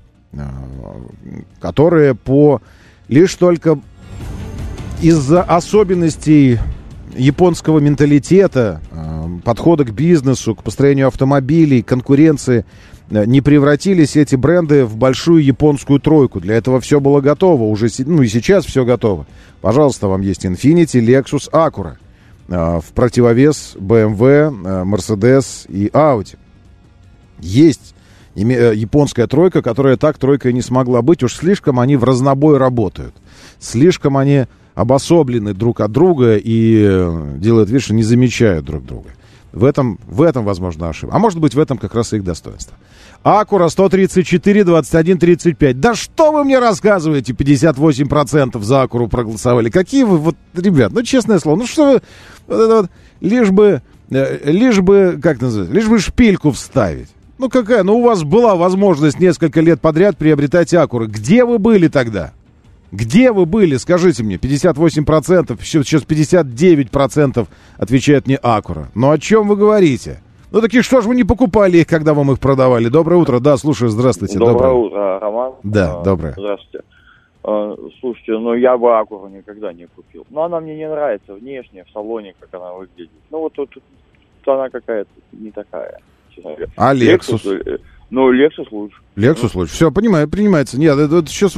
которые лишь только из-за особенностей японского менталитета, подхода к бизнесу, к построению автомобилей, конкуренции, не превратились эти бренды в большую японскую тройку. Для этого все было готово. Уже, и сейчас все готово. Пожалуйста, вам есть Infiniti, Lexus, Acura. В противовес BMW, Mercedes и Audi. Есть японская тройка, которая так тройкой не смогла быть. Уж слишком они в разнобой работают. Слишком они обособлены друг от друга и делают вид, что не замечают друг друга. В этом возможно, ошибка. А может быть, в этом как раз и их достоинство. Acura 134, 21, 35. Да что вы мне рассказываете? 58% за Acura проголосовали. Какие вы, ребят, честное слово, что вы, лишь бы, как называется, лишь бы шпильку вставить. Какая? У вас была возможность несколько лет подряд приобретать Acura. Где вы были тогда? Где вы были, скажите мне? 58%, сейчас 59% отвечают мне Acura. О чем вы говорите? Такие, что же вы не покупали их, когда вам их продавали? Доброе утро, да, слушаю, здравствуйте. Доброе утро, Роман. Да, доброе. Здравствуйте. Слушайте, я бы Acura никогда не купил. Она мне не нравится внешне, в салоне, как она выглядит. Тут она какая-то не такая. А Lexus? Lexus лучше. Lexus лучше. Все, понимаю, принимается. Нет, это сейчас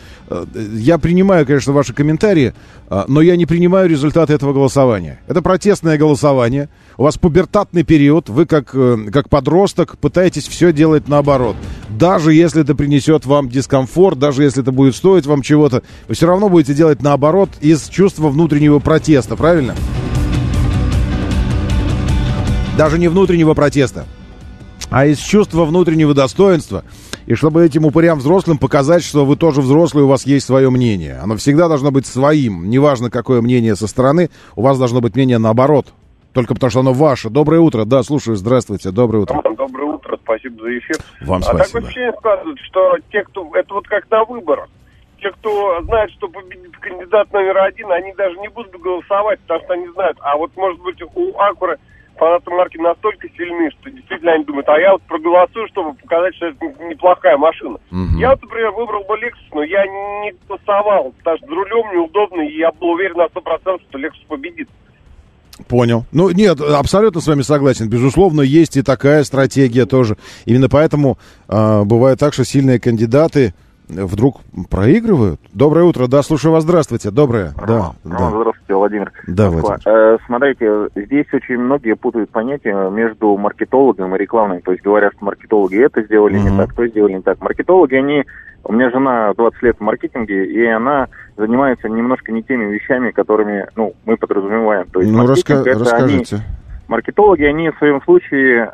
я принимаю, конечно, ваши комментарии, но я не принимаю результаты этого голосования. Это протестное голосование. У вас пубертатный период. Вы, как подросток, пытаетесь все делать наоборот. Даже если это принесет вам дискомфорт, даже если это будет стоить вам чего-то, вы все равно будете делать наоборот из чувства внутреннего протеста, правильно? Даже не внутреннего протеста, а из чувства внутреннего достоинства. И чтобы этим упырям взрослым показать, что вы тоже взрослый, у вас есть свое мнение. Оно всегда должно быть своим. Неважно, какое мнение со стороны, у вас должно быть мнение наоборот. Только потому, что оно ваше. Доброе утро. Да, слушаю. Здравствуйте. Доброе утро. Доброе утро. Спасибо за эфир. Вам спасибо. Так вообще сказывают, что те, кто... Это как на выборах. те, кто знает, что победит кандидат номер один, они даже не будут голосовать, потому что они знают. А вот, может быть, у Акуры фанаты марки настолько сильны, что действительно они думают, а я вот проголосую, чтобы показать, что это неплохая машина. Я вот, например, выбрал бы Lexus, но я не голосовал, потому что за рулем неудобно, и я был уверен на 100%, что Lexus победит. Понял. Ну, нет, абсолютно с вами согласен. Безусловно, есть и такая стратегия тоже. Именно поэтому бывает так, что сильные кандидаты вдруг проигрывают. Доброе утро, да, слушаю вас, здравствуйте. Доброе. Да. Здравствуйте, Владимир. Да, Владимир. Смотрите, здесь очень многие путают понятия между маркетологом и рекламой. То есть говорят, что маркетологи это сделали не так, то сделали не так. Маркетологи, они... У меня жена 20 лет в маркетинге, и она занимается немножко не теми вещами, которыми, мы подразумеваем. То есть расскажите. Маркетологи, они в своем случае,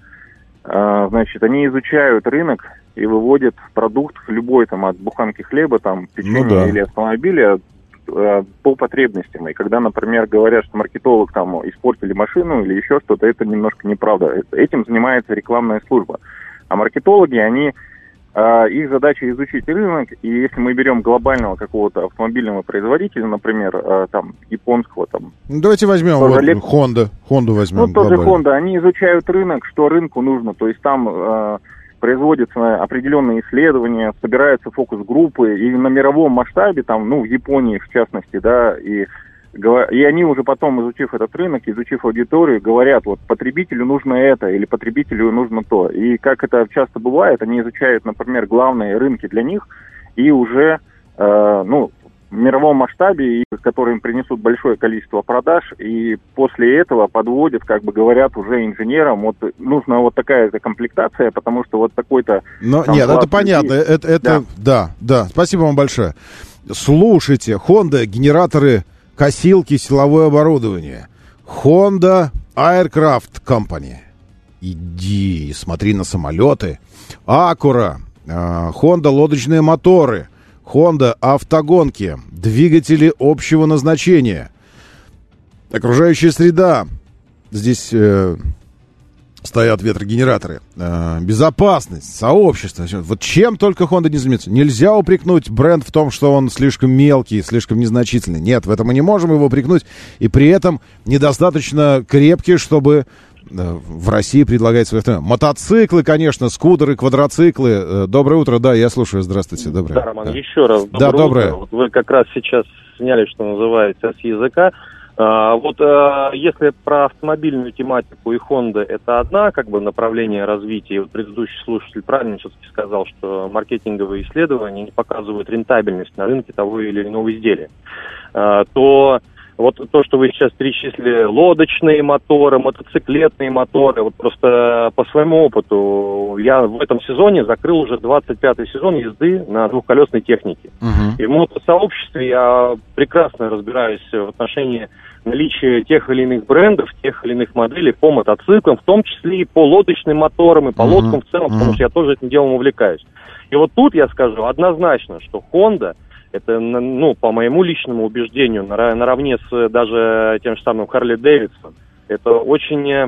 они изучают рынок и выводят продукт любой, там, от буханки хлеба, там, печенья или автомобиля по потребностям. И когда, например, говорят, что маркетолог там испортили машину или еще что-то, это немножко неправда. Этим занимается рекламная служба. А маркетологи, они... Их задача изучить рынок, и если мы берем глобального какого-то автомобильного производителя, например, там, японского, там... Давайте возьмем Honda возьмем. Тоже Honda, они изучают рынок, что рынку нужно, то есть там производятся определенные исследования, собираются фокус-группы, и на мировом масштабе, там, в Японии в частности, да, и они уже потом, изучив этот рынок, изучив аудиторию, говорят, вот потребителю нужно это или потребителю нужно то. И как это часто бывает, они изучают, например, главные рынки для них и уже, в мировом масштабе, которые им принесут большое количество продаж, и после этого подводят, говорят уже инженерам, вот нужна вот такая-то комплектация, потому что вот такой-то... Нет, это понятно, да, спасибо вам большое. Слушайте, Honda, генераторы... Косилки, силовое оборудование. Honda Aircraft Company. Иди, смотри на самолеты. Acura. Honda лодочные моторы. Honda автогонки. Двигатели общего назначения. Окружающая среда. Здесь стоят ветрогенераторы. Безопасность, сообщество. Вот чем только Honda не занимается. Нельзя упрекнуть бренд в том, что он слишком мелкий, слишком незначительный. Нет, в этом мы не можем его упрекнуть. И при этом недостаточно крепкий, чтобы в России предлагать свои автомобили. Мотоциклы, конечно, скутеры, квадроциклы. Доброе утро, да, я слушаю. Здравствуйте, доброе. Да, Роман, еще раз доброе утро. Вот вы как раз сейчас сняли, что называется, с языка. Если про автомобильную тематику и Honda это одна направление развития, вот предыдущий слушатель правильно все-таки сказал, что маркетинговые исследования не показывают рентабельность на рынке того или иного изделия, то вот то, что вы сейчас перечислили, лодочные моторы, мотоциклетные моторы, вот просто по своему опыту, я в этом сезоне закрыл уже 25-й сезон езды на двухколесной технике. И в мотосообществе я прекрасно разбираюсь в отношении наличия тех или иных брендов, тех или иных моделей по мотоциклам, в том числе и по лодочным моторам, и по лодкам в целом, потому что я тоже этим делом увлекаюсь. И вот тут я скажу однозначно, что Honda это, по моему личному убеждению, наравне с даже тем же самым Harley Davidson, это очень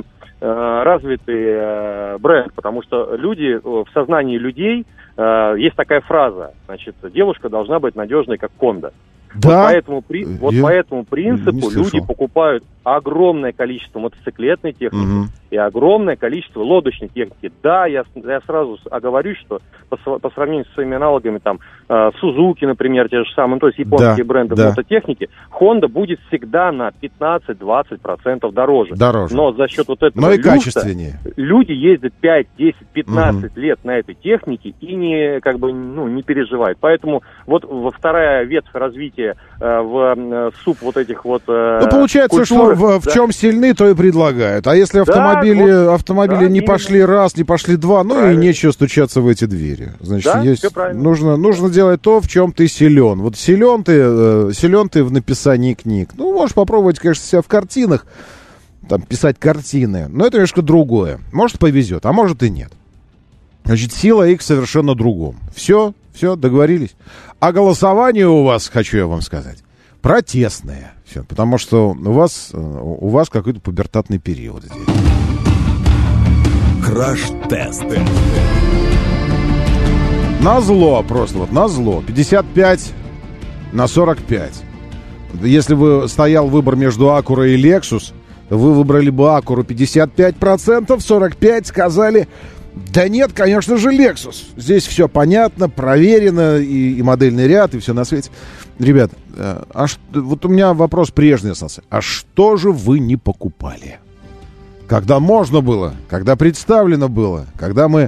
развитый бренд, потому что люди, в сознании людей есть такая фраза, девушка должна быть надежной, как Honda. Да. По этому принципу люди покупают огромное количество мотоциклетной техники и огромное количество лодочной техники. Да, я сразу оговорюсь, что по сравнению со своими аналогами, там, Suzuki, например, те же самые, то есть японские бренды мототехники, Honda будет всегда на 15-20% дороже. Но за счет вот этого качественнее. Люди ездят 5, 10, 15 лет на этой технике и не переживают. Поэтому вот вторая ветвь развития в суп вот этих вот получается, культур, что в чем сильны, то и предлагают. А если автомобили не пошли раз, не пошли два, и нечего стучаться в эти двери. Значит, нужно делать то, в чем ты силен. Вот силен ты в написании книг. Можешь попробовать, конечно, себя в картинах, там, писать картины, но это немножко другое. Может, повезет, а может и нет. Значит, сила их совершенно другом. Все, договорились. А голосование у вас, хочу я вам сказать, протестное. Все, потому что у вас какой-то пубертатный период здесь. Назло просто, вот назло. 55 на 45. Если бы стоял выбор между Acura и Lexus, вы выбрали бы Acura 55%, 45% сказали, да нет, конечно же, Lexus. Здесь все понятно, проверено, и модельный ряд, и все на свете. Ребят, вот у меня вопрос прежний остался. А что же вы не покупали? Когда можно было, когда представлено было, когда мы,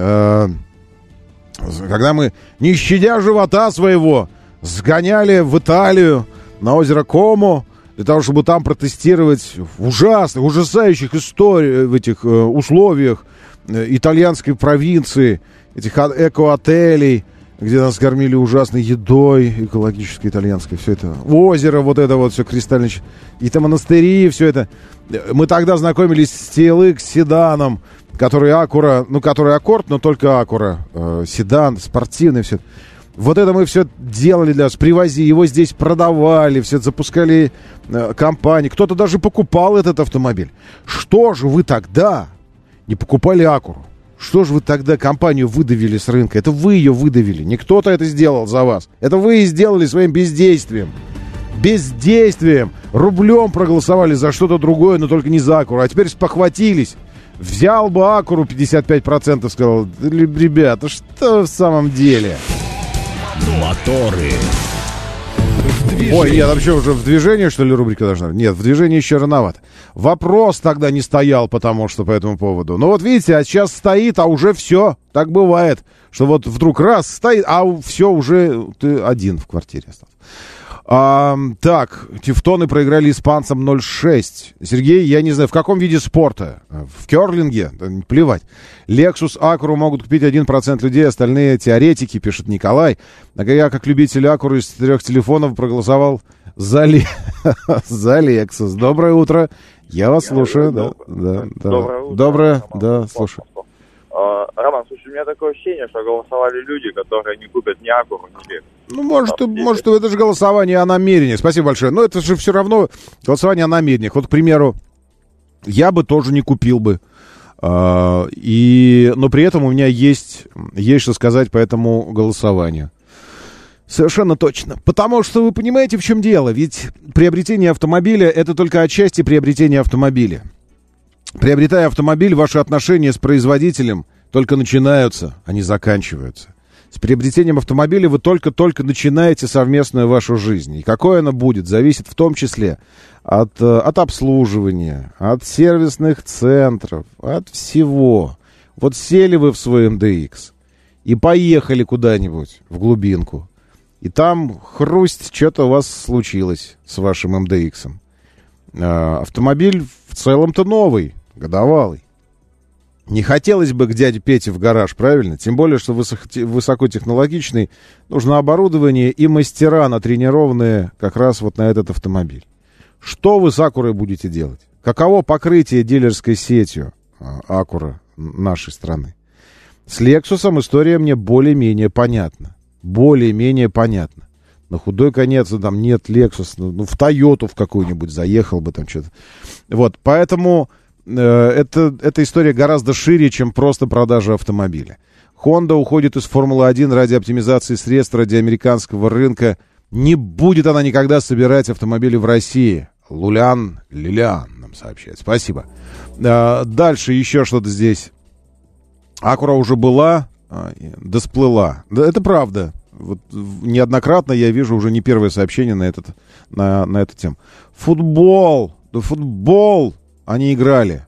не щадя живота своего, сгоняли в Италию на озеро Комо, для того, чтобы там протестировать в ужасающих в этих условиях итальянской провинции, этих эко-отелей, где нас кормили ужасной едой, экологической, итальянской, все это. Озеро, вот это вот все кристально. И-то монастыри, все это. Мы тогда знакомились с TLX седаном, который Acura, который Аккорд, но только Acura. Седан, спортивный, все это. Вот это мы все делали для вас, привозили, его здесь продавали, все запускали компании. Кто-то даже покупал этот автомобиль. Что же вы тогда не покупали Acura? Что же вы тогда компанию выдавили с рынка? Это вы ее выдавили, не кто-то это сделал за вас. Это вы и сделали своим бездействием. Бездействием. Рублем проголосовали за что-то другое, но только не за Acura. А теперь спохватились. Взял бы Acura 55%, сказал, ребята, что в самом деле? Моторы. Ой, нет, вообще уже в движении, что ли, рубрика должна? Нет, в движении еще рановато. Вопрос тогда не стоял, потому что по этому поводу. Но вот видите, а сейчас стоит, а уже все. Так бывает, что вот вдруг раз стоит, а все, уже ты один в квартире остался. Так, Тевтоны проиграли испанцам 0-6. Сергей, я не знаю, в каком виде спорта? В керлинге? Да, плевать. Lexus, Acura могут купить 1% людей, остальные теоретики, пишет Николай. А я, как любитель Acura из 4 телефонов, проголосовал за Lexus. Доброе утро. Я вас слушаю. Доброе утро. Доброе, да, слушаю. Роман, слушай, у меня такое ощущение, что голосовали люди, которые не купят ни Acura, ни Lexus. Ну, может, это же голосование о намерениях. Спасибо большое. Но это же все равно голосование о намерениях. Вот, к примеру, я бы тоже не купил бы. Но при этом у меня есть что сказать по этому голосованию. Совершенно точно. Потому что вы понимаете, в чем дело. Ведь приобретение автомобиля — это только отчасти приобретение автомобиля. Приобретая автомобиль, ваши отношения с производителем только начинаются, а не заканчиваются. С приобретением автомобиля вы только-только начинаете совместную вашу жизнь. И какой она будет, зависит в том числе от обслуживания, от сервисных центров, от всего. Вот сели вы в свой MDX и поехали куда-нибудь в глубинку. И там хрусть, что-то у вас случилось с вашим MDX. Автомобиль в целом-то новый, годовалый. Не хотелось бы к дяде Пете в гараж, правильно? Тем более, что высокотехнологичный. Нужно оборудование и мастера, натренированные как раз вот на этот автомобиль. Что вы с Acura будете делать? Каково покрытие дилерской сетью Acura нашей страны? С Lexus'ом история мне более-менее понятна. Более-менее понятно. На худой конец, там нет Lexus, в Тойоту в какую-нибудь заехал бы там что-то. Вот, поэтому эта история гораздо шире, чем просто продажа автомобиля. Honda уходит из Формулы-1 ради оптимизации средств, ради американского рынка. Не будет она никогда собирать автомобили в России. Лилиан нам сообщает. Спасибо. Дальше еще что-то здесь. Acura уже была, да сплыла. Да, это правда. Вот неоднократно я вижу уже не первое сообщение на эту тему. Футбол. Да футбол. Они играли.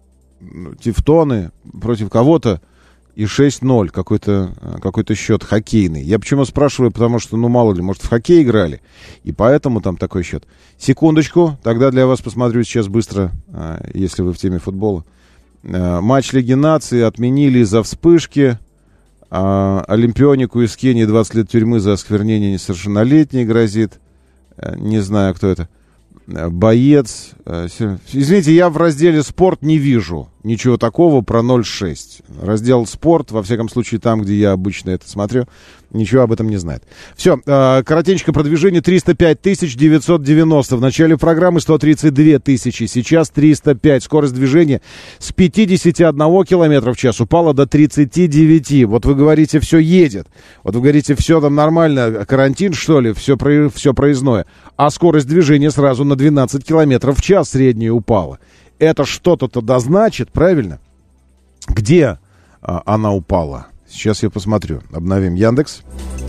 Тевтоны против кого-то. И 6-0. Какой-то счет хоккейный. Я почему спрашиваю? Потому что, мало ли, может, в хоккей играли. И поэтому там такой счет. Секундочку. Тогда для вас посмотрю сейчас быстро, если вы в теме футбола. Матч Лиги Наций отменили из-за вспышки. Олимпионику из Кении 20 лет тюрьмы за осквернение несовершеннолетней грозит. Не знаю, кто это. Боец. Извините, я в разделе «Спорт» не вижу. ничего такого про 0,6. Раздел «Спорт», во всяком случае, там, где я обычно это смотрю, ничего об этом не знает. Все, коротенько продвижение 305 990. В начале программы 132 тысячи, сейчас 305. Скорость движения с 51 километра в час упала до 39. Вот вы говорите, все едет. Вот вы говорите, все там нормально, карантин, что ли, все проездное. А скорость движения сразу на 12 километров в час средняя упала. Это что-то тогда значит, правильно? Где она упала? Сейчас я посмотрю. Обновим Яндекс.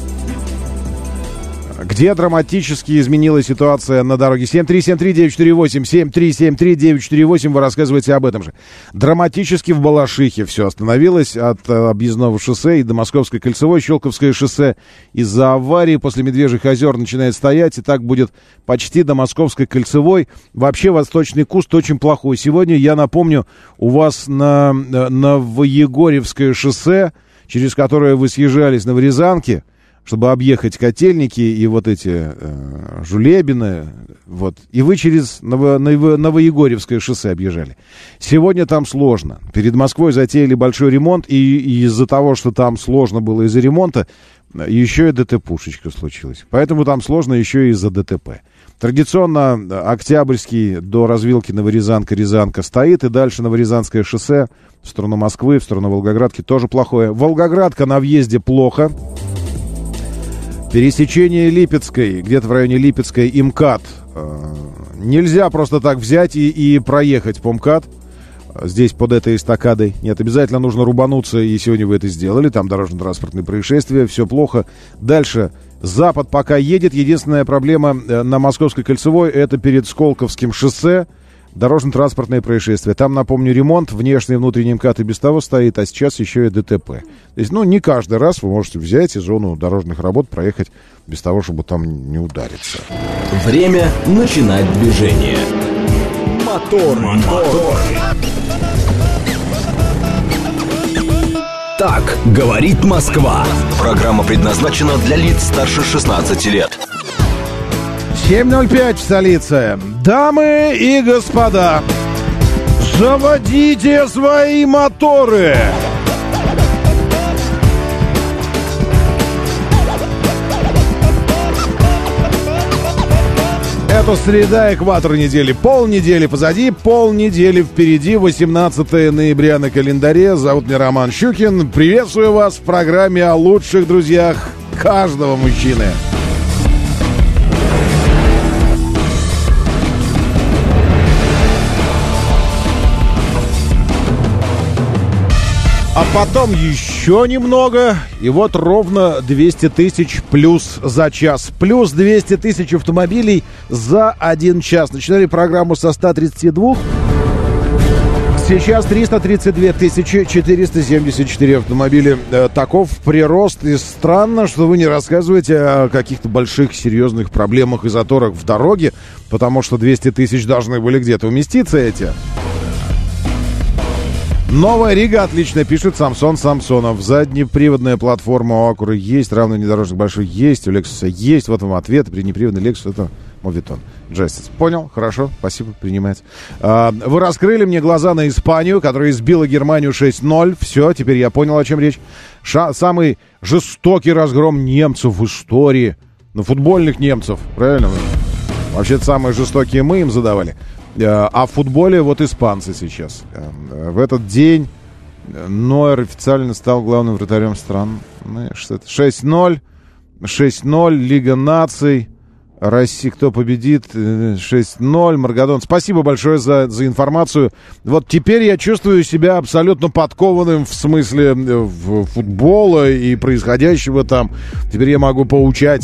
Где драматически изменилась ситуация на дороге? 7373948, 7373948, вы рассказываете об этом же. Драматически в Балашихе все остановилось от объездного шоссе и до Московской кольцевой. Щелковское шоссе из-за аварии после Медвежьих озер начинает стоять, и так будет почти до Московской кольцевой. Вообще Восточный Куст очень плохой. Сегодня, я напомню, у вас на Новоегорьевское шоссе, через которое вы съезжались на Вырезанке, чтобы объехать Котельники и вот эти Жулебины, вот, и вы через Новоегорьевское шоссе объезжали. Сегодня там сложно. Перед Москвой затеяли большой ремонт, и из-за того, что там сложно было из-за ремонта, еще и ДТП-шечка случилась. Поэтому там сложно еще и из-за ДТП. Традиционно Октябрьский до развилки Новорязанка-Рязанка стоит, и дальше Новорязанское шоссе в сторону Москвы, в сторону Волгоградки тоже плохое. Волгоградка на въезде плохо. Пересечение Липецкой, где-то в районе Липецкой, и МКАД. Нельзя просто так взять и проехать по МКАД здесь под этой эстакадой. Нет, обязательно нужно рубануться, и сегодня вы это сделали. Там дорожно-транспортные происшествия, все плохо. Дальше Запад пока едет. Единственная проблема на Московской кольцевой — это перед Сколковским шоссе. Дорожно-транспортные происшествия. Там, напомню, ремонт, внешний и внутренний МКАД и без того стоит, а сейчас еще и ДТП. То есть, не каждый раз вы можете взять и зону дорожных работ проехать без того, чтобы там не удариться. Время начинать движение. Мотор. Так говорит Москва. Программа предназначена для лиц старше 16 лет. 7:05 в столице. Дамы и господа, заводите свои моторы! Это среда, экватор недели. Полнедели позади, полнедели впереди. 18 ноября на календаре. Зовут меня Роман Щукин. Приветствую вас в программе о лучших друзьях каждого мужчины. А потом еще немного, и вот ровно 200 тысяч плюс за час. Плюс 200 тысяч автомобилей за 1 час. Начинали программу со 132. Сейчас 332 474 автомобиля. Таков прирост. И странно, что вы не рассказываете о каких-то больших серьезных проблемах и заторах в дороге, потому что 200 тысяч должны были где-то уместиться эти. Новая Рига, отлично, пишет Самсон Самсонов. Заднеприводная платформа у Акуры есть, равный внедорожник большой есть, у Лексуса есть. Вот вам ответ. Переднеприводный Лексус — это Мовитон. Джестис. Понял, хорошо, спасибо, принимается. Вы раскрыли мне глаза на Испанию, которая избила Германию 6-0. Все, теперь я понял, о чем речь. Самый жестокий разгром немцев в истории. Футбольных немцев, правильно? Вообще-то самые жестокие мы им задавали. А в футболе вот испанцы сейчас. В этот день Нойер официально стал главным вратарем страны. 6-0. 6-0. Лига наций. Россия, кто победит? 6-0. Маргадон. Спасибо большое за информацию. Вот теперь я чувствую себя абсолютно подкованным в смысле футбола и происходящего там. Теперь я могу поучать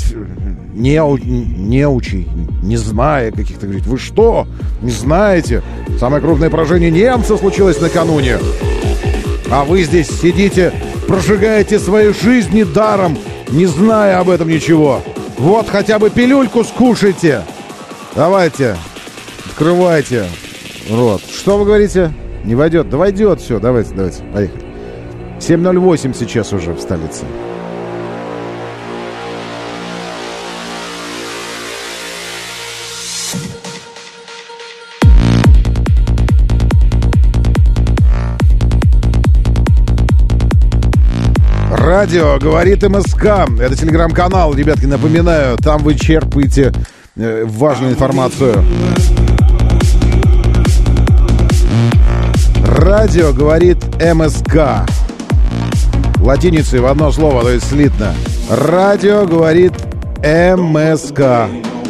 неучи, не зная каких-то. Говорить, вы что? Не знаете? Самое крупное поражение немцев случилось накануне. А вы здесь сидите, прожигаете свои жизни даром, не зная об этом ничего. Вот хотя бы пилюльку скушайте. Давайте, открывайте рот. Что вы говорите? Не войдет? Да войдет все. Давайте, поехали. 7:08 сейчас уже в столице. Радио говорит МСК. Это телеграм-канал, ребятки, напоминаю. Там вы черпаете важную информацию. Радио говорит МСК. Латиницей в одно слово, то есть слитно. Радио говорит МСК.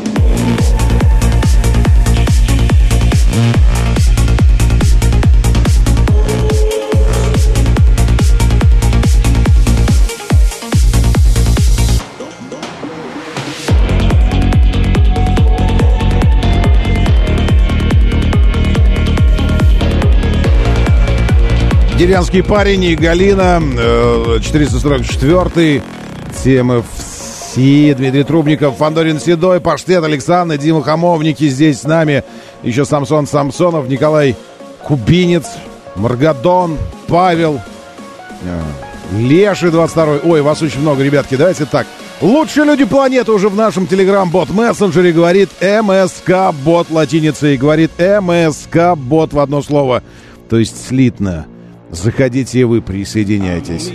Деревенский парень и Галина, 444-й, ТМФС, Дмитрий Трубников, Фандорин Седой, Паштет, Александр, Дима Хамовники здесь с нами, еще Самсон Самсонов, Николай Кубинец, Маргадон, Павел, Леший 22-й. Ой, вас очень много, ребятки, давайте так. Лучшие люди планеты уже в нашем телеграм-бот-мессенджере говорит МСК-бот латиницей, говорит МСК-бот в одно слово, то есть слитно. Заходите и вы, присоединяйтесь.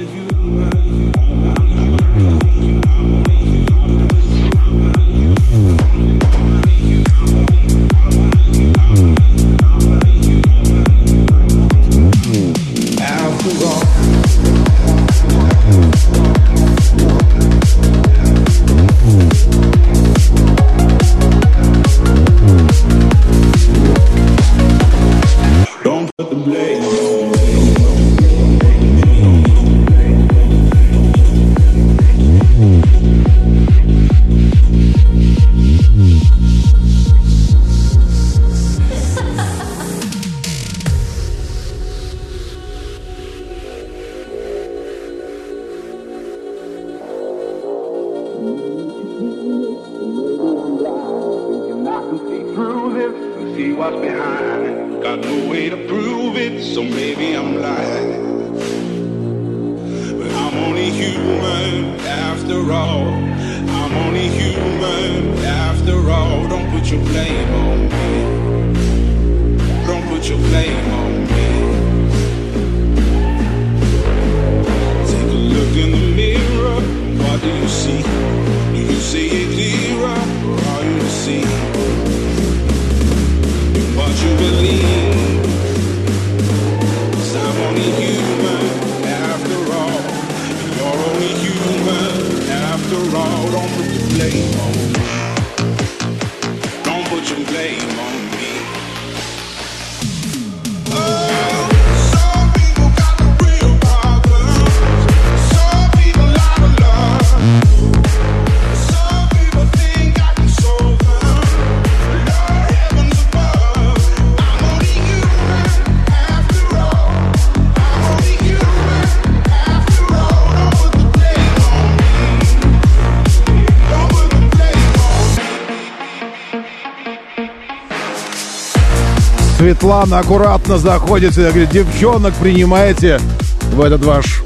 Светлана аккуратно заходит и говорит: девчонок принимаете в этот ваш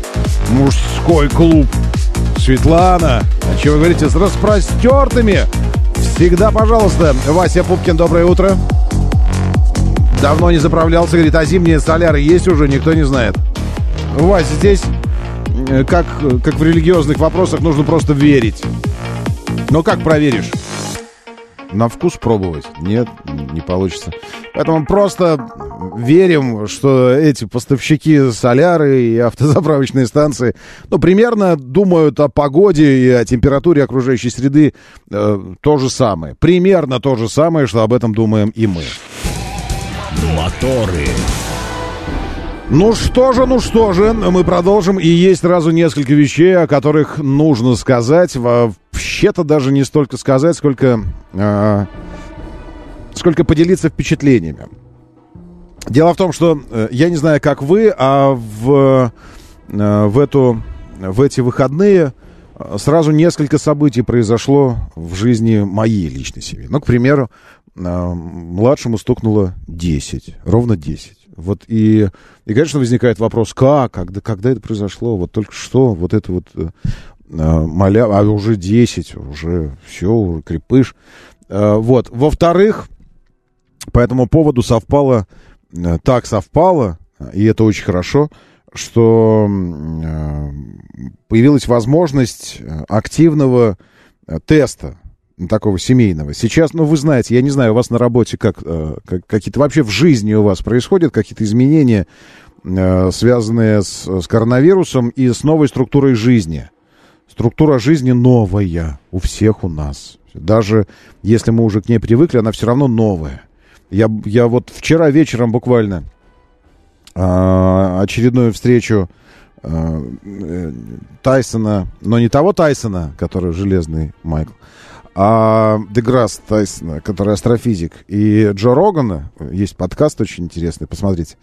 мужской клуб. Светлана, а что вы говорите, с распростертыми? Всегда, пожалуйста. Вася Пупкин, доброе утро. Давно не заправлялся, говорит, а зимние соляры есть уже, никто не знает. Вася, здесь, как в религиозных вопросах, нужно просто верить. Но как проверишь? На вкус пробовать? Нет, не получится. Поэтому просто верим, что эти поставщики соляры и автозаправочные станции, примерно думают о погоде и о температуре окружающей среды то же самое. Примерно то же самое, что об этом думаем и мы. Моторы. Ну что же, мы продолжим. И есть сразу несколько вещей, о которых нужно сказать. Вообще-то даже не столько сказать, сколько поделиться впечатлениями. Дело в том, что я не знаю, как вы, а в эти выходные сразу несколько событий произошло в жизни моей личной семьи. К примеру, младшему стукнуло 10, ровно 10. Вот и конечно, возникает вопрос, когда это произошло, вот только что, вот это вот а уже 10, уже все, уже крепыш. Вот. Во-вторых, по этому поводу так совпало, и это очень хорошо, что появилась возможность активного теста, такого семейного. Сейчас, ну, вы знаете, я не знаю, у вас на работе как какие-то вообще в жизни у вас происходят какие-то изменения, связанные с коронавирусом и с новой структурой жизни. Структура жизни новая у всех у нас. Даже если мы уже к ней привыкли, она все равно новая. Я вот вчера вечером буквально очередную встречу Тайсона, но не того Тайсона, который железный Майкл, а Деграсс Тайсона, который астрофизик, и Джо Рогана, есть подкаст очень интересный, посмотрите.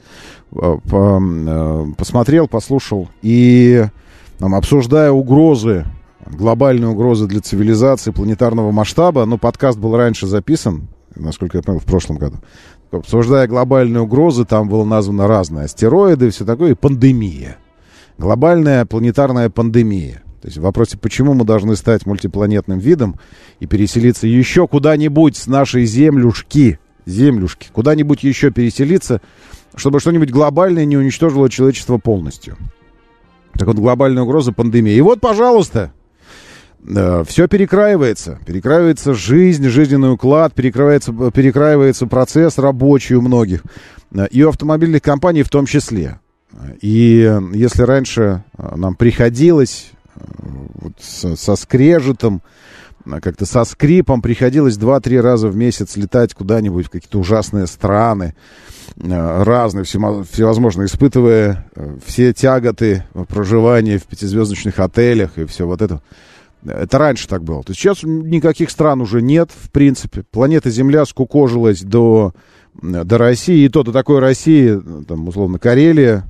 Посмотрел, послушал, и обсуждая угрозы, глобальные угрозы для цивилизации планетарного масштаба, но подкаст был раньше записан, насколько я понял, в прошлом году. Обсуждая глобальные угрозы, там было названо разные астероиды и все такое, и пандемия. Глобальная планетарная пандемия. То есть в вопросе, почему мы должны стать мультипланетным видом и переселиться еще куда-нибудь с нашей землюшки, куда-нибудь еще переселиться, чтобы что-нибудь глобальное не уничтожило человечество полностью. Так вот, глобальная угроза — пандемия. И вот, пожалуйста, все перекраивается. Перекраивается жизнь, жизненный уклад, перекраивается процесс рабочий у многих. И у автомобильных компаний в том числе. И если раньше нам приходилось вот со скрежетом, как-то со скрипом приходилось 2-3 раза в месяц летать куда-нибудь в какие-то ужасные страны, разные, всевозможные, испытывая все тяготы проживания в 5-звездочных отелях и все вот это. Это раньше так было. То есть сейчас никаких стран уже нет, в принципе. Планета Земля скукожилась до России, и то до такой России, там, условно, Карелия,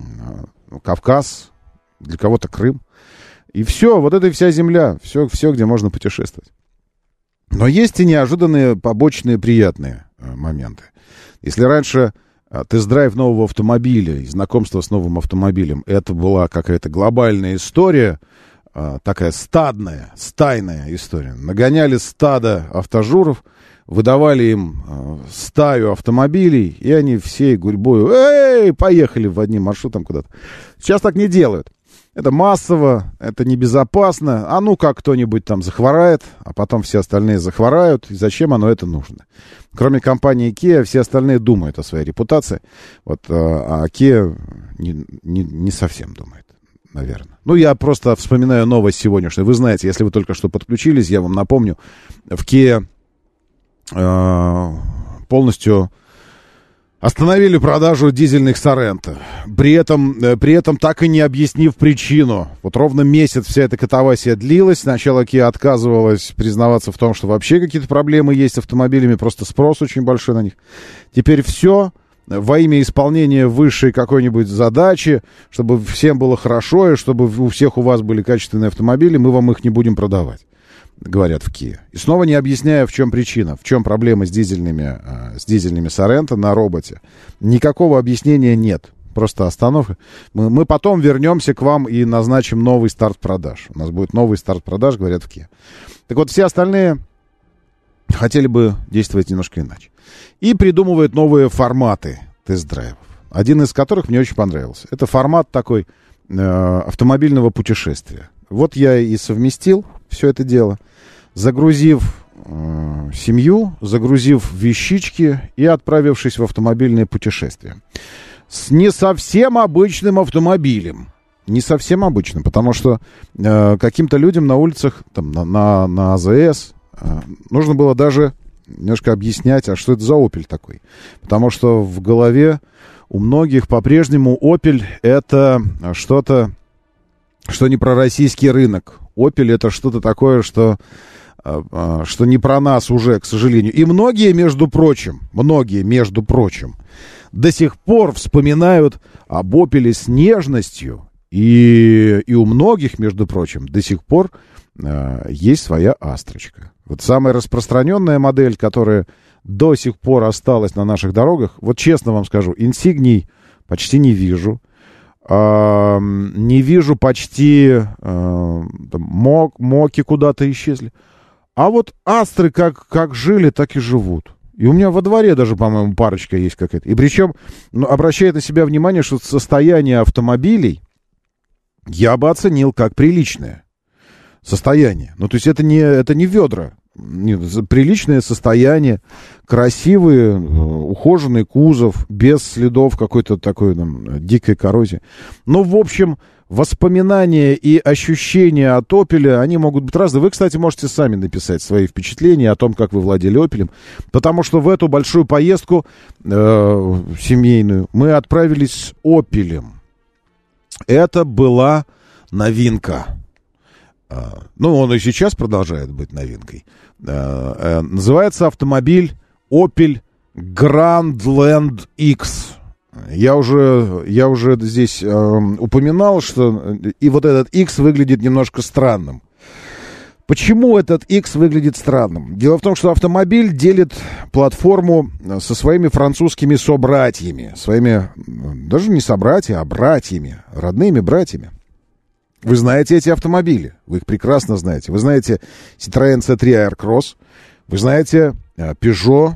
Кавказ, для кого-то Крым. И все, вот это и вся Земля, все, где можно путешествовать. Но есть и неожиданные побочные приятные моменты. Если раньше тест-драйв нового автомобиля и знакомство с новым автомобилем, это была какая-то глобальная история, такая стайная история. Нагоняли стадо автожуров, выдавали им стаю автомобилей, и они всей гурьбою поехали в одним маршрутом куда-то. Сейчас так не делают. Это массово, это небезопасно. А ну как кто-нибудь там захворает, а потом все остальные захворают. И зачем оно это нужно? Кроме компании Kia, все остальные думают о своей репутации. Вот, а Kia не совсем думает, наверное. Ну, я просто вспоминаю новость сегодняшнюю. Вы знаете, если вы только что подключились, я вам напомню, в Kia полностью остановили продажу дизельных Sorento. При этом так и не объяснив причину. Вот ровно месяц вся эта катавасия длилась. Сначала Kia отказывалась признаваться в том, что вообще какие-то проблемы есть с автомобилями, просто спрос очень большой на них. Теперь все во имя исполнения высшей какой-нибудь задачи, чтобы всем было хорошо, и чтобы у всех у вас были качественные автомобили, мы вам их не будем продавать, говорят в Kia. И снова не объясняя, в чем причина, в чем проблема с дизельными Sorento на роботе. Никакого объяснения нет. Просто остановка. Мы потом вернемся к вам и назначим новый старт продаж. У нас будет новый старт продаж, говорят в Kia. Так вот, все остальные хотели бы действовать немножко иначе. И придумывают новые форматы тест-драйвов. Один из которых мне очень понравился. Это формат такой автомобильного путешествия. Вот я и совместил все это дело, загрузив семью, загрузив вещички и отправившись в автомобильное путешествие. С не совсем обычным автомобилем. Не совсем обычным, потому что каким-то людям на улицах, там, на АЗС, нужно было даже немножко объяснять, а что это за Opel такой. Потому что в голове у многих по-прежнему Opel это что-то, что не про российский рынок. Opel это что-то такое, что не про нас уже, к сожалению. И многие, между прочим, до сих пор вспоминают об Opel с нежностью. И у многих, между прочим, до сих пор есть своя Астрочка. Вот самая распространенная модель, которая до сих пор осталась на наших дорогах, вот честно вам скажу, инсигний почти не вижу. Не вижу почти, моки куда-то исчезли. А вот Астры как жили, так и живут. И у меня во дворе даже, по-моему, парочка есть какая-то. И причем, обращает на себя внимание, что состояние автомобилей я бы оценил как приличное состояние. То есть это не ведра. Приличное состояние, красивый, ухоженный кузов, без следов какой-то такой дикой коррозии. В общем, воспоминания и ощущения от «Опеля», они могут быть разные. Вы, кстати, можете сами написать свои впечатления о том, как вы владели «Опелем», потому что в эту большую поездку семейную мы отправились с «Опелем». Это была новинка. Он и сейчас продолжает быть новинкой. Называется автомобиль Opel Grandland X. Я уже здесь упоминал, что и вот этот X выглядит немножко странным. Почему этот X выглядит странным? Дело в том, что автомобиль делит платформу со своими французскими собратьями. Своими, даже не собратьями, а братьями, родными братьями. Вы знаете эти автомобили, вы их прекрасно знаете. Вы знаете Citroën C3 Aircross, вы знаете Peugeot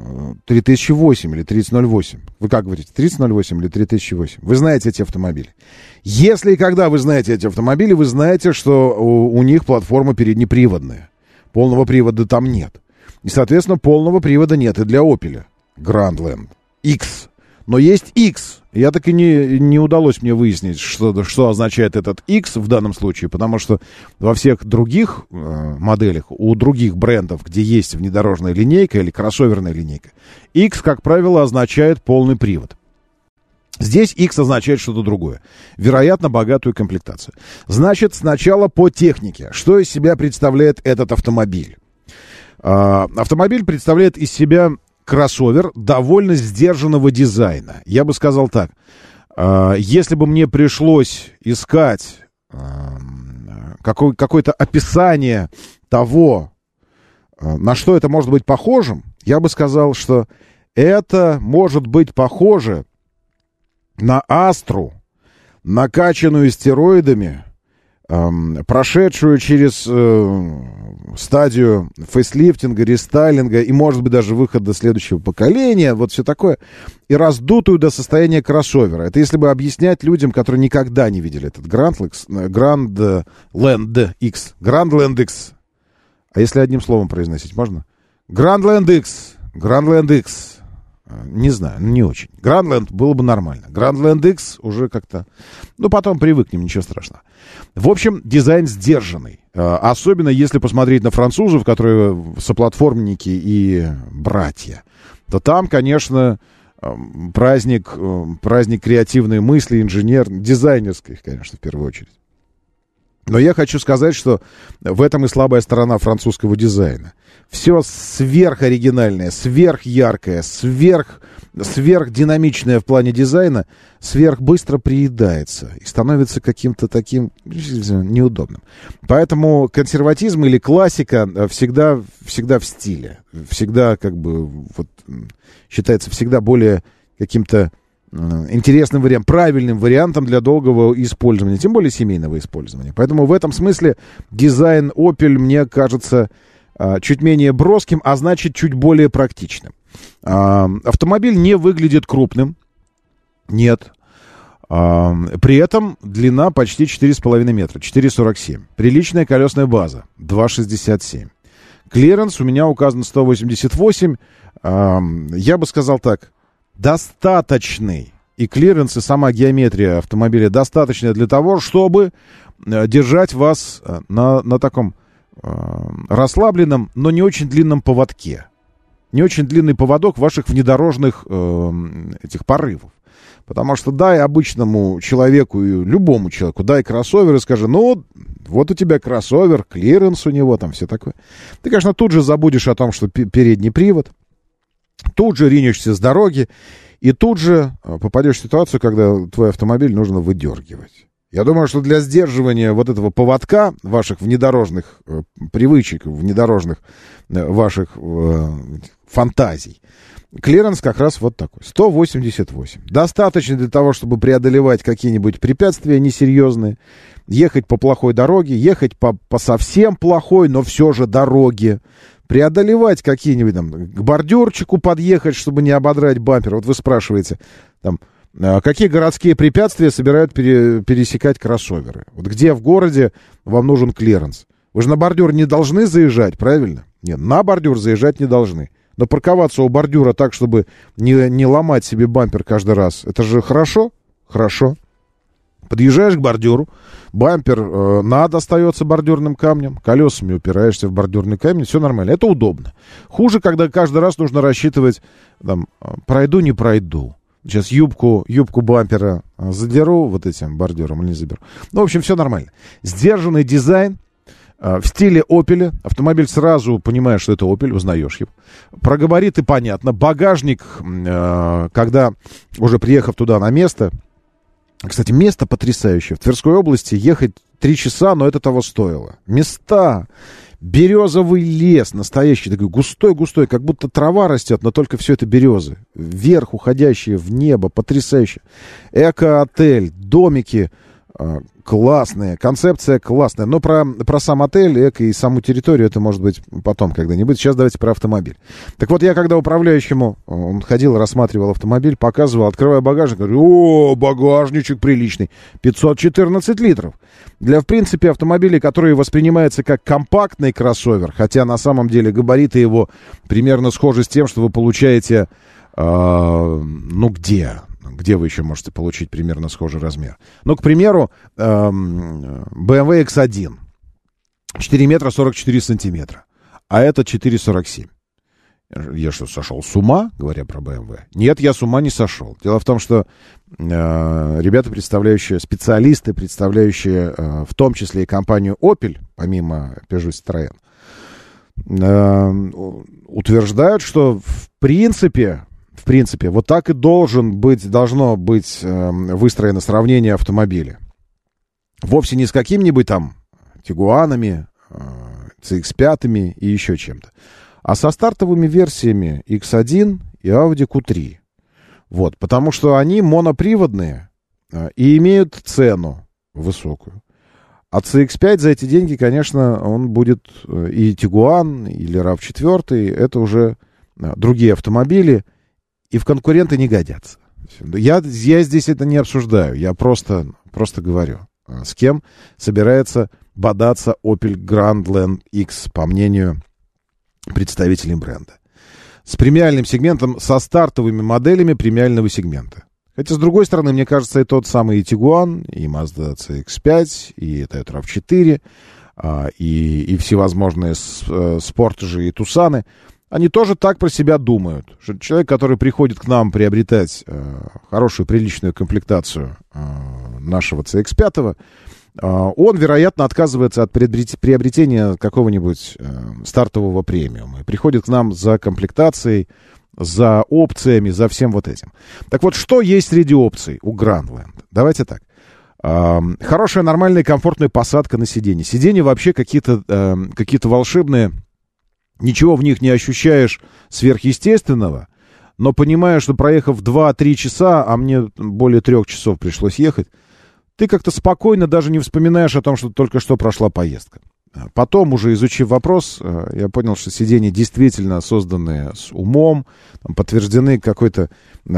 3008 или 3008. Вы как говорите, 3008 или 3008? Вы знаете эти автомобили. Если и когда вы знаете эти автомобили, вы знаете, что у них платформа переднеприводная. Полного привода там нет. И, соответственно, полного привода нет и для Opel Grandland X. Но есть X. Я так и не удалось мне выяснить, что означает этот X в данном случае, потому что во всех других моделях, у других брендов, где есть внедорожная линейка или кроссоверная линейка, X, как правило, означает полный привод. Здесь X означает что-то другое. Вероятно, богатую комплектацию. Значит, сначала по технике. Что из себя представляет этот автомобиль? Автомобиль представляет из себя кроссовер довольно сдержанного дизайна. Я бы сказал так. Если бы мне пришлось искать какое-то описание того, на что это может быть похожим, я бы сказал, что это может быть похоже на Астру, накачанную стероидами, прошедшую через стадию фейслифтинга, рестайлинга и, может быть, даже выхода следующего поколения, вот все такое, и раздутую до состояния кроссовера. Это если бы объяснять людям, которые никогда не видели этот Grandland X. Grandland X. А если одним словом произносить, можно? Grandland X. Grandland X. Не знаю, не очень. Grandland было бы нормально. Grandland X уже как-то... потом привыкнем, ничего страшного. В общем, дизайн сдержанный. Особенно если посмотреть на французов, которые соплатформенники и братья. То там, конечно, праздник креативной мысли, дизайнерской, конечно, в первую очередь. Но я хочу сказать, что в этом и слабая сторона французского дизайна. Все сверхоригинальное, сверхяркое, сверхдинамичное в плане дизайна, сверхбыстро приедается и становится каким-то таким неудобным. Поэтому консерватизм или классика всегда в стиле. Всегда считается всегда более каким-то интересным вариантом, правильным вариантом для долгого использования, тем более семейного использования. Поэтому в этом смысле дизайн Opel мне кажется чуть менее броским, а значит чуть более практичным. Автомобиль не выглядит крупным, нет. При этом длина почти 4,5 метра, 4,47. Приличная колесная база, 2,67. Клиренс у меня указан 188. Я бы сказал так, достаточный. И клиренс, и сама геометрия автомобиля достаточная для того, чтобы держать вас на таком расслабленном, но не очень длинном поводке. Не очень длинный поводок ваших внедорожных этих порывов. Потому что дай обычному человеку, и любому человеку, дай кроссовер и скажи, вот у тебя кроссовер, клиренс у него, там все такое. Ты, конечно, тут же забудешь о том, что передний привод. Тут же ринешься с дороги, и тут же попадешь в ситуацию, когда твой автомобиль нужно выдергивать. Я думаю, что для сдерживания вот этого поводка ваших внедорожных привычек, внедорожных ваших фантазий, клиренс как раз вот такой, 188. Достаточно для того, чтобы преодолевать какие-нибудь препятствия несерьезные, ехать по плохой дороге, ехать по совсем плохой, но все же дороге. преодолевать какие-нибудь там, к бордюрчику подъехать, чтобы не ободрать бампер. Вот вы спрашиваете, там, какие городские препятствия собирают пересекать кроссоверы? Вот где в городе вам нужен клиренс? Вы же на бордюр не должны заезжать, правильно? Нет, на бордюр заезжать не должны. Но парковаться у бордюра так, чтобы не ломать себе бампер каждый раз, это же хорошо? Хорошо. Подъезжаешь к бордюру, бампер над остается бордюрным камнем, колесами упираешься в бордюрный камень, все нормально. Это удобно. Хуже, когда каждый раз нужно рассчитывать, там, пройду, не пройду. Сейчас юбку бампера задеру вот этим бордюром или не заберу. Ну, в общем, все нормально. Сдержанный дизайн в стиле Opel. Автомобиль сразу понимаешь, что это Opel, узнаешь его. Про габариты понятно. Багажник, когда уже приехав туда на место... Кстати, место потрясающее. В Тверской области ехать 3 часа, но это того стоило. Места. Березовый лес настоящий, такой густой-густой, как будто трава растет, но только все это березы. Вверх уходящие в небо, потрясающе. Эко-отель, домики классные, концепция классная. Но про сам отель, эко и саму территорию, это может быть потом когда-нибудь. Сейчас давайте про автомобиль. Так вот, я когда управляющему, он ходил, рассматривал автомобиль, показывал, открывая багажник, говорю, о, багажничек приличный, 514 литров. Для, в принципе, автомобилей, которые воспринимаются как компактный кроссовер, хотя на самом деле габариты его примерно схожи с тем, что вы получаете, где вы еще можете получить примерно схожий размер? Ну, к примеру, BMW X1. 4 метра 44 сантиметра. А это 4,47. Я что, сошел с ума, говоря про BMW? Нет, я с ума не сошел. Дело в том, что ребята, специалисты, представляющие в том числе и компанию Opel, помимо Peugeot Citroën, утверждают, что в принципе, вот так и должно быть выстроено сравнение автомобиля. Вовсе не с какими-нибудь там Тигуанами, CX-5 и еще чем-то, а со стартовыми версиями X1 и Audi Q3. Вот, потому что они моноприводные и имеют цену высокую. А CX-5 за эти деньги, конечно, он будет и Тигуан, или RAV4, это уже другие автомобили, и в конкуренты не годятся. Я здесь это не обсуждаю, я просто говорю, с кем собирается бодаться Opel Grandland X, по мнению представителей бренда. С премиальным сегментом, со стартовыми моделями премиального сегмента. Хотя, с другой стороны, мне кажется, и тот самый Tiguan, и Mazda CX-5, и Toyota RAV4, и всевозможные спортажи и тусаны, они тоже так про себя думают. Что человек, который приходит к нам приобретать хорошую, приличную комплектацию нашего CX-5, он, вероятно, отказывается от приобретения какого-нибудь стартового премиума и приходит к нам за комплектацией, за опциями, за всем вот этим. Так вот, что есть среди опций у Grandland? Давайте так. Хорошая, нормальная, комфортная посадка на сиденье. Сиденья вообще какие-то волшебные. Ничего в них не ощущаешь сверхъестественного, но понимая, что проехав 2-3 часа, а мне более 3 часов пришлось ехать, ты как-то спокойно даже не вспоминаешь о том, что только что прошла поездка. Потом, уже изучив вопрос, я понял, что сиденья действительно созданы с умом, подтверждены какой-то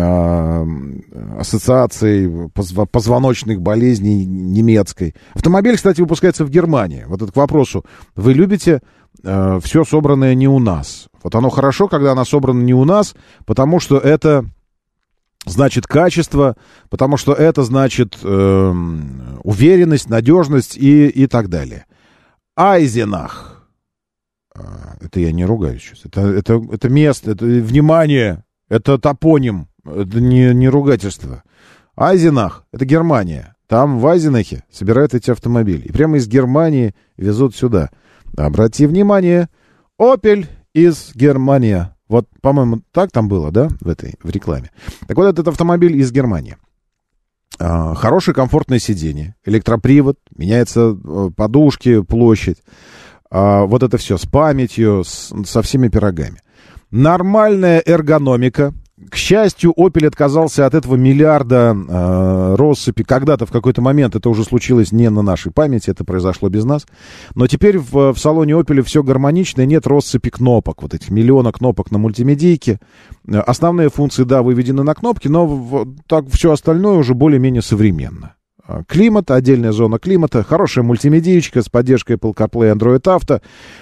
ассоциацией позвоночных болезней немецкой. Автомобиль, кстати, выпускается в Германии. Вот это к вопросу. Вы любите все собранное не у нас? Вот оно хорошо, когда оно собрано не у нас, потому что это значит качество, потому что это значит уверенность, надежность и так далее. Айзенах. Это я не ругаюсь сейчас. Это место, это внимание, это топоним, это не ругательство. Айзенах, это Германия. Там в Айзенахе собирают эти автомобили. И прямо из Германии везут сюда. Обрати внимание, Opel из Германии. Вот, по-моему, так там было, да, в рекламе. Так вот, этот автомобиль из Германии. Хорошее комфортное сиденье, электропривод, меняются подушки, площадь. Вот это все с памятью, со всеми пирогами. Нормальная эргономика. К счастью, Opel отказался от этого миллиарда россыпи. Когда-то, в какой-то момент, это уже случилось не на нашей памяти, это произошло без нас. Но теперь в салоне Opel все гармонично, и нет россыпи кнопок, вот этих миллиона кнопок на мультимедийке. Основные функции, да, выведены на кнопки, но так все остальное уже более-менее современно. Климат, отдельная зона климата, хорошая мультимедиечка с поддержкой Apple CarPlay, Android Auto.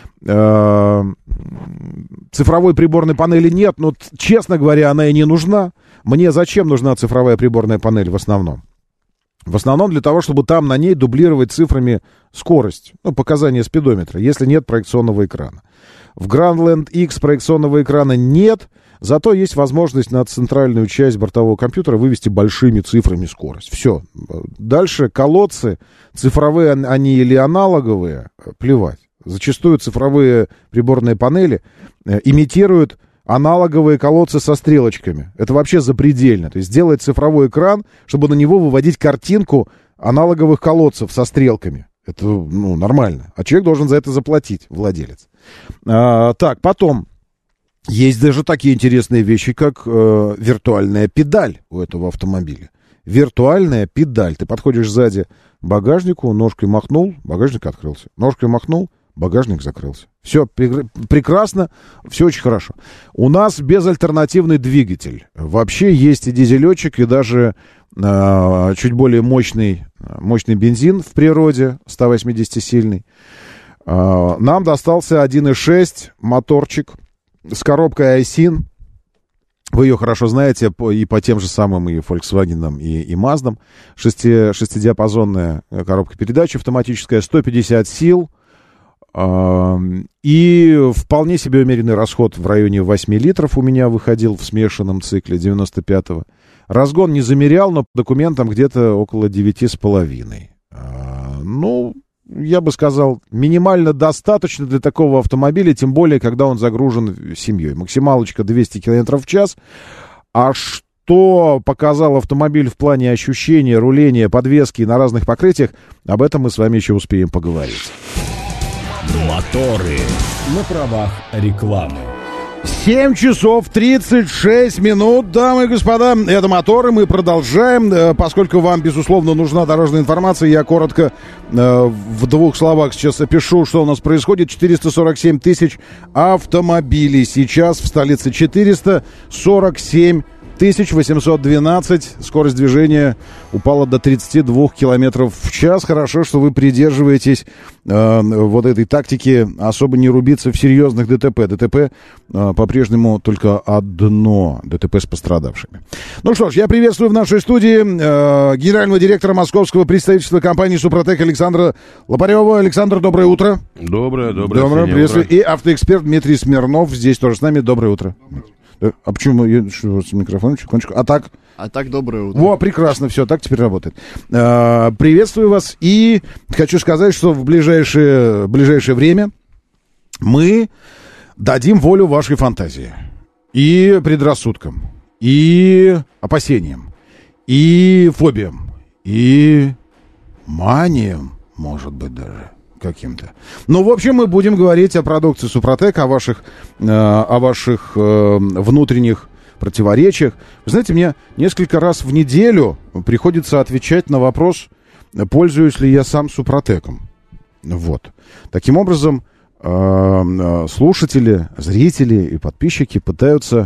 Цифровой приборной панели нет, но, честно говоря, она и не нужна. Мне зачем нужна цифровая приборная панель в основном? В основном для того, чтобы там на ней дублировать цифрами скорость, показания спидометра, если нет проекционного экрана. В Grandland X проекционного экрана нет, зато есть возможность на центральную часть бортового компьютера вывести большими цифрами скорость. Все. Дальше колодцы, цифровые они или аналоговые, плевать. Зачастую цифровые приборные панели имитируют аналоговые колодцы со стрелочками. Это вообще запредельно. То есть сделать цифровой экран, чтобы на него выводить картинку аналоговых колодцев со стрелками. Это, нормально. А человек должен за это заплатить, владелец. Так, потом есть даже такие интересные вещи, как виртуальная педаль у этого автомобиля. Виртуальная педаль. Ты подходишь сзади к багажнику, ножкой махнул, багажник открылся. Ножкой махнул, багажник закрылся. Все прекрасно, все очень хорошо. У нас безальтернативный двигатель. Вообще есть и дизелечек, и даже чуть более мощный бензин в природе, 180-сильный. Нам достался 1.6 моторчик с коробкой iSyn. Вы ее хорошо знаете и по тем же самым и Volkswagen, и Mazda. Шестидиапазонная коробка передач автоматическая, 150 сил. И вполне себе умеренный расход в районе 8 литров у меня выходил в смешанном цикле 95-го. Разгон не замерял, но по документам где-то около 9,5. Я бы сказал, минимально достаточно для такого автомобиля, тем более, когда он загружен семьей. Максималочка 200 км в час. А что показал автомобиль в плане ощущения, руления, подвески на разных покрытиях, об этом мы с вами еще успеем поговорить. Моторы. На правах рекламы. 7 часов 36 минут, дамы и господа, это «Моторы», мы продолжаем, поскольку вам, безусловно, нужна дорожная информация, я коротко в двух словах сейчас опишу, что у нас происходит. 447 тысяч автомобилей сейчас в столице, 447 1812, скорость движения упала до 32 километров в час. Хорошо, что вы придерживаетесь вот этой тактики, особо не рубиться в серьезных ДТП. ДТП по-прежнему только одно, ДТП с пострадавшими. Ну что ж, я приветствую в нашей студии генерального директора московского представительства компании «Супротек» Александра Лопарева. Александр, доброе утро. Доброе приветствую. И автоэксперт Дмитрий Смирнов здесь тоже с нами. Доброе утро. А почему? Что с микрофоном? Секундочку. А так, доброе утро. Во, прекрасно, все, так теперь работает. Приветствую вас. И хочу сказать, что в ближайшее время мы дадим волю вашей фантазии. И предрассудкам, и опасениям, и фобиям, и маниям, может быть, даже каким-то. Ну, в общем, мы будем говорить о продукции Супротек, о ваших внутренних противоречиях. Вы знаете, мне несколько раз в неделю приходится отвечать на вопрос, пользуюсь ли я сам Супротеком. Вот. Таким образом, слушатели, зрители и подписчики пытаются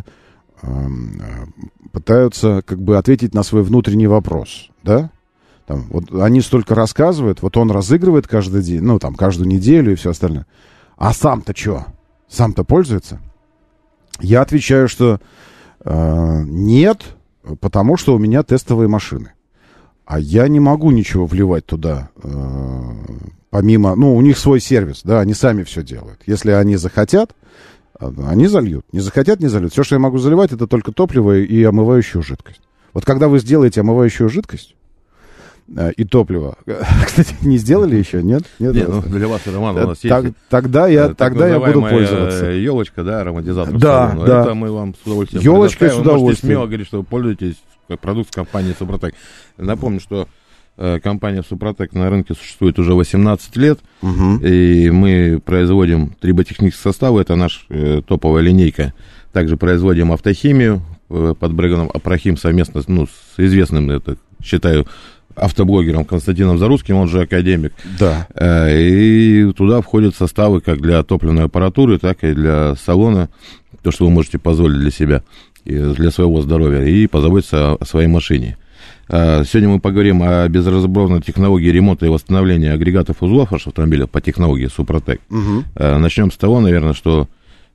как бы ответить на свой внутренний вопрос, да? Там, вот они столько рассказывают, вот он разыгрывает каждый день, каждую неделю и все остальное. А сам-то что? Сам-то пользуется? Я отвечаю, что нет, потому что у меня тестовые машины. А я не могу ничего вливать туда, помимо... у них свой сервис, да, они сами все делают. Если они захотят, они зальют. Не захотят, не зальют. Все, что я могу заливать, это только топливо и омывающую жидкость. Вот когда вы сделаете омывающую жидкость и топливо, кстати, не сделали еще, нет? Нет, для вас, Роман, у нас есть... Тогда я буду пользоваться. Елочка, да, ароматизатор. Да. Это мы вам с удовольствием елочкой с удовольствием. Вы можете смело говорить, что вы пользуетесь продуктом компании Супротек. Напомню, что компания Супротек на рынке существует уже 18 лет, и мы производим триботехнические составы, это наша топовая линейка. Также производим автохимию, под брендом Апрахим совместно, с известным, это считаю, автоблогером Константином Зарусским, он же академик. Да. И туда входят составы как для топливной аппаратуры, так и для салона, то, что вы можете позволить для себя, и для своего здоровья, и позаботиться о своей машине. Сегодня мы поговорим о безразборной технологии ремонта и восстановления агрегатов узлов вашего автомобиля по технологии Супротек. Начнем с того, наверное, что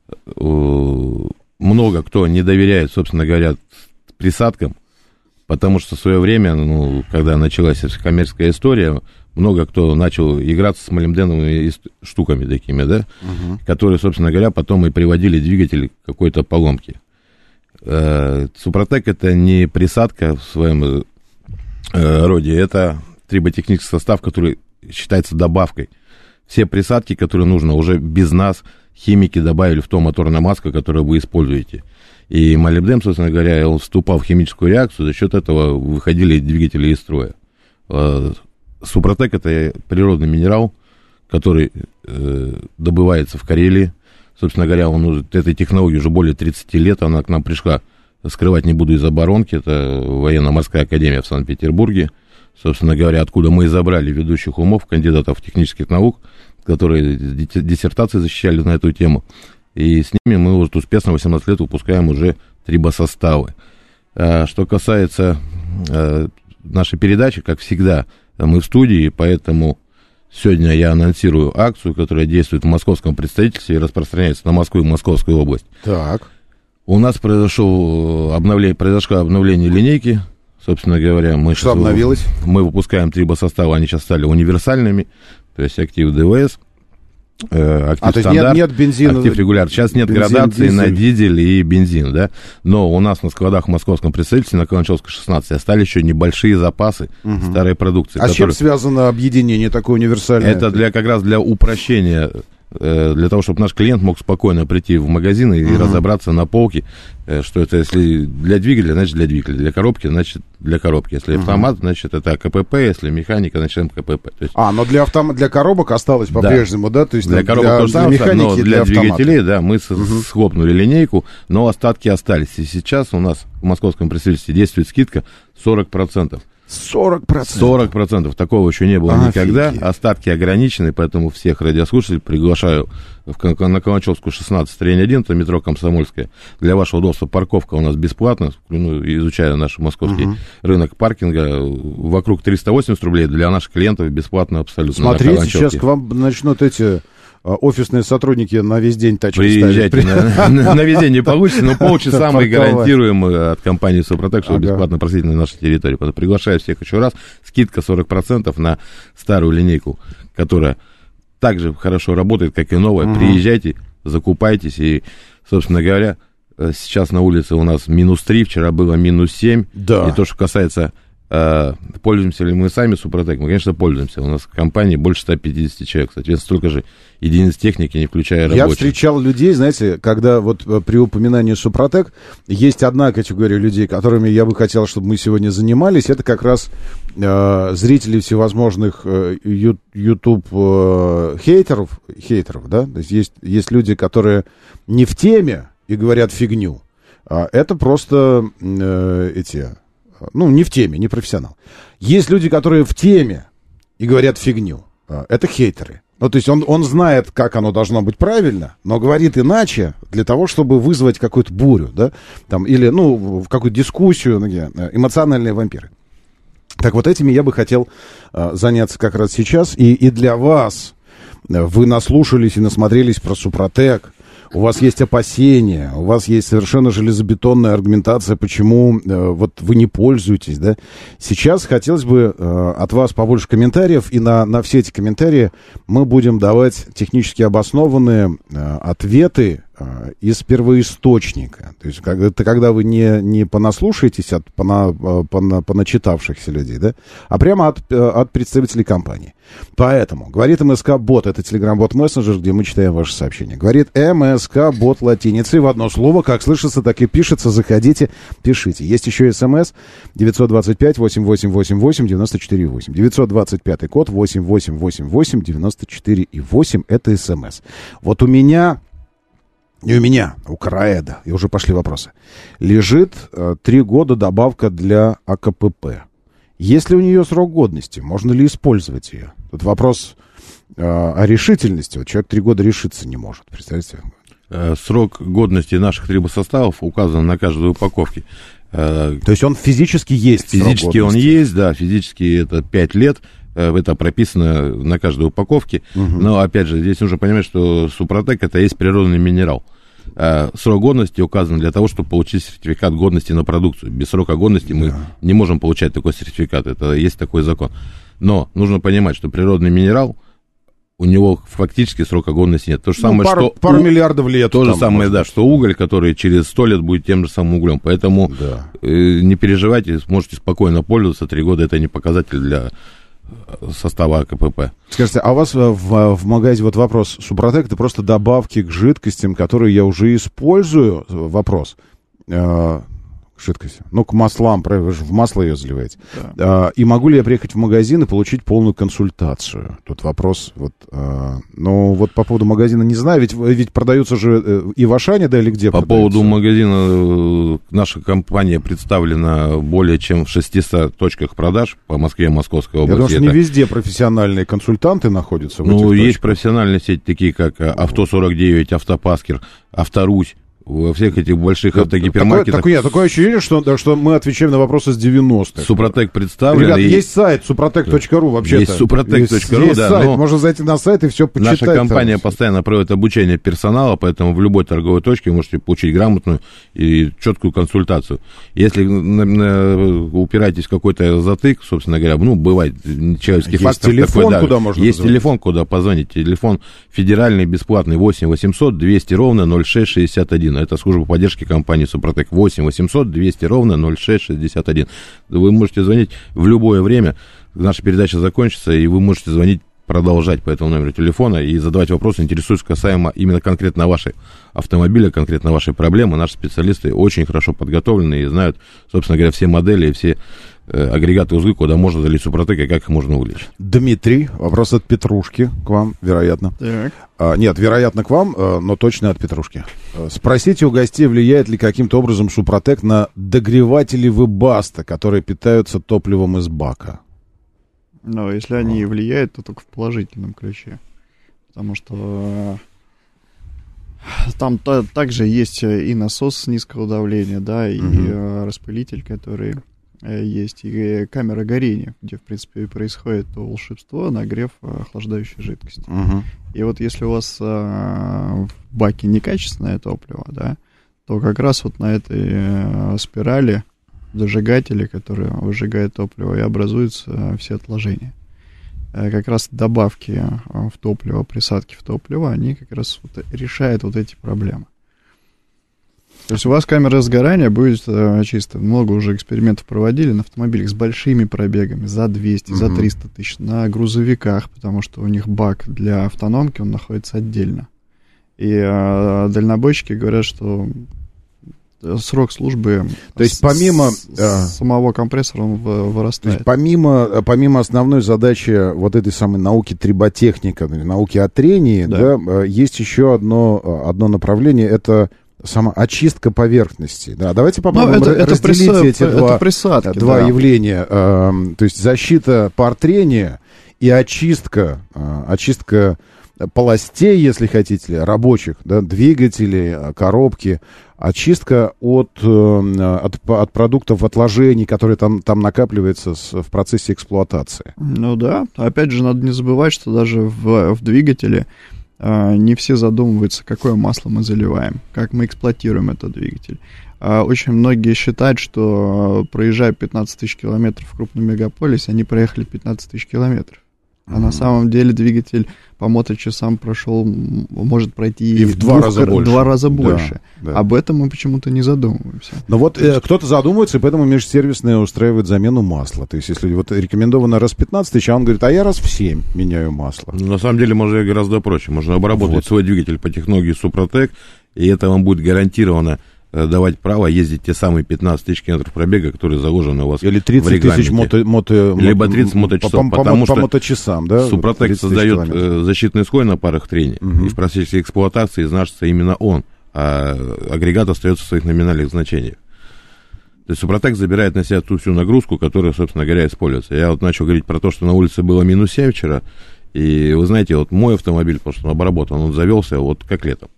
много кто не доверяет, собственно говоря, присадкам, потому что в свое время, когда началась коммерческая история, много кто начал играться с молибденовыми штуками такими, да, которые, собственно говоря, потом и приводили двигатель к какой-то поломке. Супротек — это не присадка в своем роде, это триботехнический состав, который считается добавкой. Все присадки, которые нужно, уже без нас химики добавили в то моторное масло, которое вы используете. И молибден, собственно говоря, он вступал в химическую реакцию, за счет этого выходили двигатели из строя. Супротек — это природный минерал, который добывается в Карелии. Собственно говоря, этой технологии уже более 30 лет, она к нам пришла, скрывать не буду, из оборонки, это военно-морская академия в Санкт-Петербурге, собственно говоря, откуда мы и забрали ведущих умов, кандидатов технических наук, которые диссертации защищали на эту тему, и с ними мы вот успешно 18 лет выпускаем уже трибосоставы. Что касается нашей передачи, как всегда, мы в студии, поэтому сегодня я анонсирую акцию, которая действует в московском представительстве и распространяется на Москву и Московскую область. Так. У нас произошло обновление линейки, собственно говоря. Что обновилось? Мы выпускаем трибосоставы, они сейчас стали универсальными, то есть актив ДВС, актив стандарт, нет бензина, актив регуляр. Сейчас нет градации дизель. На дизель и бензин, да, но у нас на складах в московском представительстве на Каланчевской 16 остались еще небольшие запасы старой продукции. А с чем связано объединение такое универсальное? Это как раз для упрощения, для того, чтобы наш клиент мог спокойно прийти в магазин и разобраться на полке, что это, если для двигателя, значит для двигателя, для коробки, значит для коробки, если автомат, значит это КПП, если механика, значит МКПП. То есть... но для коробок осталось по-прежнему, да? То есть для коробок тоже самое, но для двигателей, да, мы схлопнули линейку, но остатки остались. И сейчас у нас в московском представительстве действует скидка 40%. 40%. Такого еще не было никогда. Остатки ограничены, поэтому всех радиослушателей приглашаю на Каланчевскую 16, строение 1, это метро Комсомольская. Для вашего удобства парковка у нас бесплатна. Изучая наш московский рынок паркинга, вокруг 380 рублей. Для наших клиентов бесплатно абсолютно. Смотрите, сейчас к вам начнут офисные сотрудники на весь день тачки ставить. Приезжайте, на весь день не получится, но полчаса мы гарантируем от компании Супротек, что бесплатно просить на нашей территории. Поэтому приглашаю всех еще раз. Скидка 40% на старую линейку, которая также хорошо работает, как и новая. Приезжайте, закупайтесь. И, собственно говоря, сейчас на улице у нас -3, вчера было -7. Да. И то, что касается... пользуемся ли мы сами Супротек? Мы, конечно, пользуемся. У нас в компании больше 150 человек. Соответственно, столько же единиц техники, не включая рабочих. Я встречал людей, знаете, когда вот при упоминании Супротек есть одна категория людей, которыми я бы хотел, чтобы мы сегодня занимались. Это как раз зрители всевозможных YouTube хейтеров, да? То есть люди, которые не в теме и говорят фигню. Это просто не в теме, не профессионал. Есть люди, которые в теме и говорят фигню. Это хейтеры. То есть он знает, как оно должно быть правильно, но говорит иначе для того, чтобы вызвать какую-то бурю, да, или, в какую-то дискуссию, эмоциональные вампиры. Так вот, этими я бы хотел заняться как раз сейчас. И для вас, вы наслушались и насмотрелись про Супротек, у вас есть опасения, у вас есть совершенно железобетонная аргументация, почему вы не пользуетесь, да. Сейчас хотелось бы от вас побольше комментариев, и на все эти комментарии мы будем давать технически обоснованные ответы из первоисточника. То есть когда вы не понаслушаетесь от поначитавшихся людей, да, а прямо от представителей компании. Поэтому говорит МСК-бот, это телеграм-бот-мессенджер, где мы читаем ваши сообщения. Говорит МСК-бот латиницей в одно слово, как слышится, так и пишется. Заходите, пишите. Есть еще СМС 925-8888-94-8. 925 код 8888-94-8. Это СМС. Вот у меня И у меня, у Караэда, и уже пошли вопросы, лежит 3 года добавка для АКПП. Есть ли у нее срок годности? Можно ли использовать ее? Тут вопрос о решительности. Вот человек 3 года решиться не может, представьте. Срок годности наших трибосоставов указан на каждой упаковке. То есть он физически есть? Физически он есть, да, физически это 5 лет. Это прописано на каждой упаковке. Но, опять же, здесь нужно понимать, что Супротек — это есть природный минерал. Срок годности указан для того, чтобы получить сертификат годности на продукцию. Без срока годности мы не можем получать такой сертификат. Это есть такой закон. Но нужно понимать, что природный минерал, у него фактически срока годности нет. То же самое, пару миллиардов лет. То же самое, да, что уголь, который через 100 лет будет тем же самым углем. Поэтому не переживайте, сможете спокойно пользоваться. 3 года — это не показатель для состава АКПП. Скажите, а у вас в магазе вот вопрос, Супротек — это просто добавки к жидкостям, которые я уже использую? Вопрос. Жидкость. Ну, к маслам, вы же в масло ее заливаете. Да. И могу ли я приехать в магазин и получить полную консультацию? Тут вопрос, вот, ну, вот по поводу магазина не знаю, ведь продаются же и в Ашане, да, или где по продаются? Поводу магазина наша компания представлена более чем в 600 точках продаж по Москве и Московской области. Я думаю, что не везде профессиональные консультанты находятся в этих точках. Есть профессиональные сети, такие как Авто-49, Автопаскер, Авторусь. Во всех этих больших автогипермаркетах. Такое ощущение, что мы отвечаем на вопросы с 90-х. Супротек представлен. Ребята, есть сайт suprotec.ru вообще-то. Есть suprotec.ru, да. Сайт, можно зайти на сайт и все почитать. Наша компания постоянно проводит обучение персонала, поэтому в любой торговой точке вы можете получить грамотную и четкую консультацию. Если упираетесь в какой-то затык, собственно говоря, ну, бывает человеческий фактор. Есть телефон, такой, куда можно Есть позвонить. телефон, куда позвонить. Телефон федеральный, бесплатный, 8 800 200 ровно 0661. Это служба поддержки компании Супротек. 8 800 200 ровно 0661. Вы можете звонить в любое время. Наша передача закончится, и вы можете звонить, продолжать по этому номеру телефона и задавать вопросы, интересуясь касаемо именно конкретно вашей автомобиля, конкретно вашей проблемы. Наши специалисты очень хорошо подготовлены и знают, собственно говоря, все модели и все агрегаты, узлы, куда можно залить Супротек и как их можно увеличить. Дмитрий, вопрос от Петрушки к вам, вероятно. Так. Нет, вероятно, к вам, но точно от Петрушки. Спросите у гостей, влияет ли каким-то образом Супротек на догреватели Webasto, которые питаются топливом из бака? Но если они и влияют, то только в положительном ключе. Потому что там также есть и насос низкого давления, да, и распылитель, который есть, и камера горения, где, в принципе, и происходит то волшебство, нагрев охлаждающей жидкости. И вот если у вас в баке некачественное топливо, да, то как раз вот на этой спирали зажигатели, которые выжигают топливо, и образуются все отложения. Как раз добавки в топливо, присадки в топливо, они как раз вот решают вот эти проблемы. То есть у вас камера сгорания будет чисто. Много уже экспериментов проводили на автомобилях с большими пробегами, за 200, за 300 тысяч, на грузовиках, потому что у них бак для автономки, он находится отдельно. И дальнобойщики говорят, что срок службы то есть помимо самого компрессора он вырастает. То есть помимо основной задачи вот этой самой науки триботехника, науки о трении, да, есть еще одно направление, это сама очистка поверхности. Да, давайте попробуем разделить эти два явления. То есть защита пар трения и очистка полостей, если хотите, рабочих, да, двигателей, коробки, очистка от продуктов отложений, которые там накапливаются в процессе эксплуатации. Ну да, опять же, надо не забывать, что даже в двигателе не все задумываются, какое масло мы заливаем, как мы эксплуатируем этот двигатель. Очень многие считают, что проезжая 15 тысяч километров в крупном мегаполисе, они проехали 15 тысяч километров. А на самом деле двигатель по моточасам может пройти и в два раза больше. Да. Об этом мы почему-то не задумываемся. Но вот кто-то задумывается, и поэтому межсервисные устраивают замену масла. То есть если вот рекомендовано раз в 15 тысяч, а он говорит, а я раз в 7 меняю масло. На самом деле можно гораздо проще. Можно обработать свой двигатель по технологии Супротек, и это вам будет гарантированно давать право ездить те самые 15 тысяч километров пробега, которые заложены у вас или 30 тысяч либо 30 моточасов, потому что моточасам, да? Супротек создает защитный слой на парах трения, и в процессе эксплуатации изнашивается именно он. а агрегат остается в своих номинальных значениях. То есть Супротек забирает на себя ту всю нагрузку, которая, собственно говоря, используется. Я вот начал говорить про то, что на улице было минус 7 вчера, и вы знаете, вот мой автомобиль, потому что он обработан, он завелся вот как летом.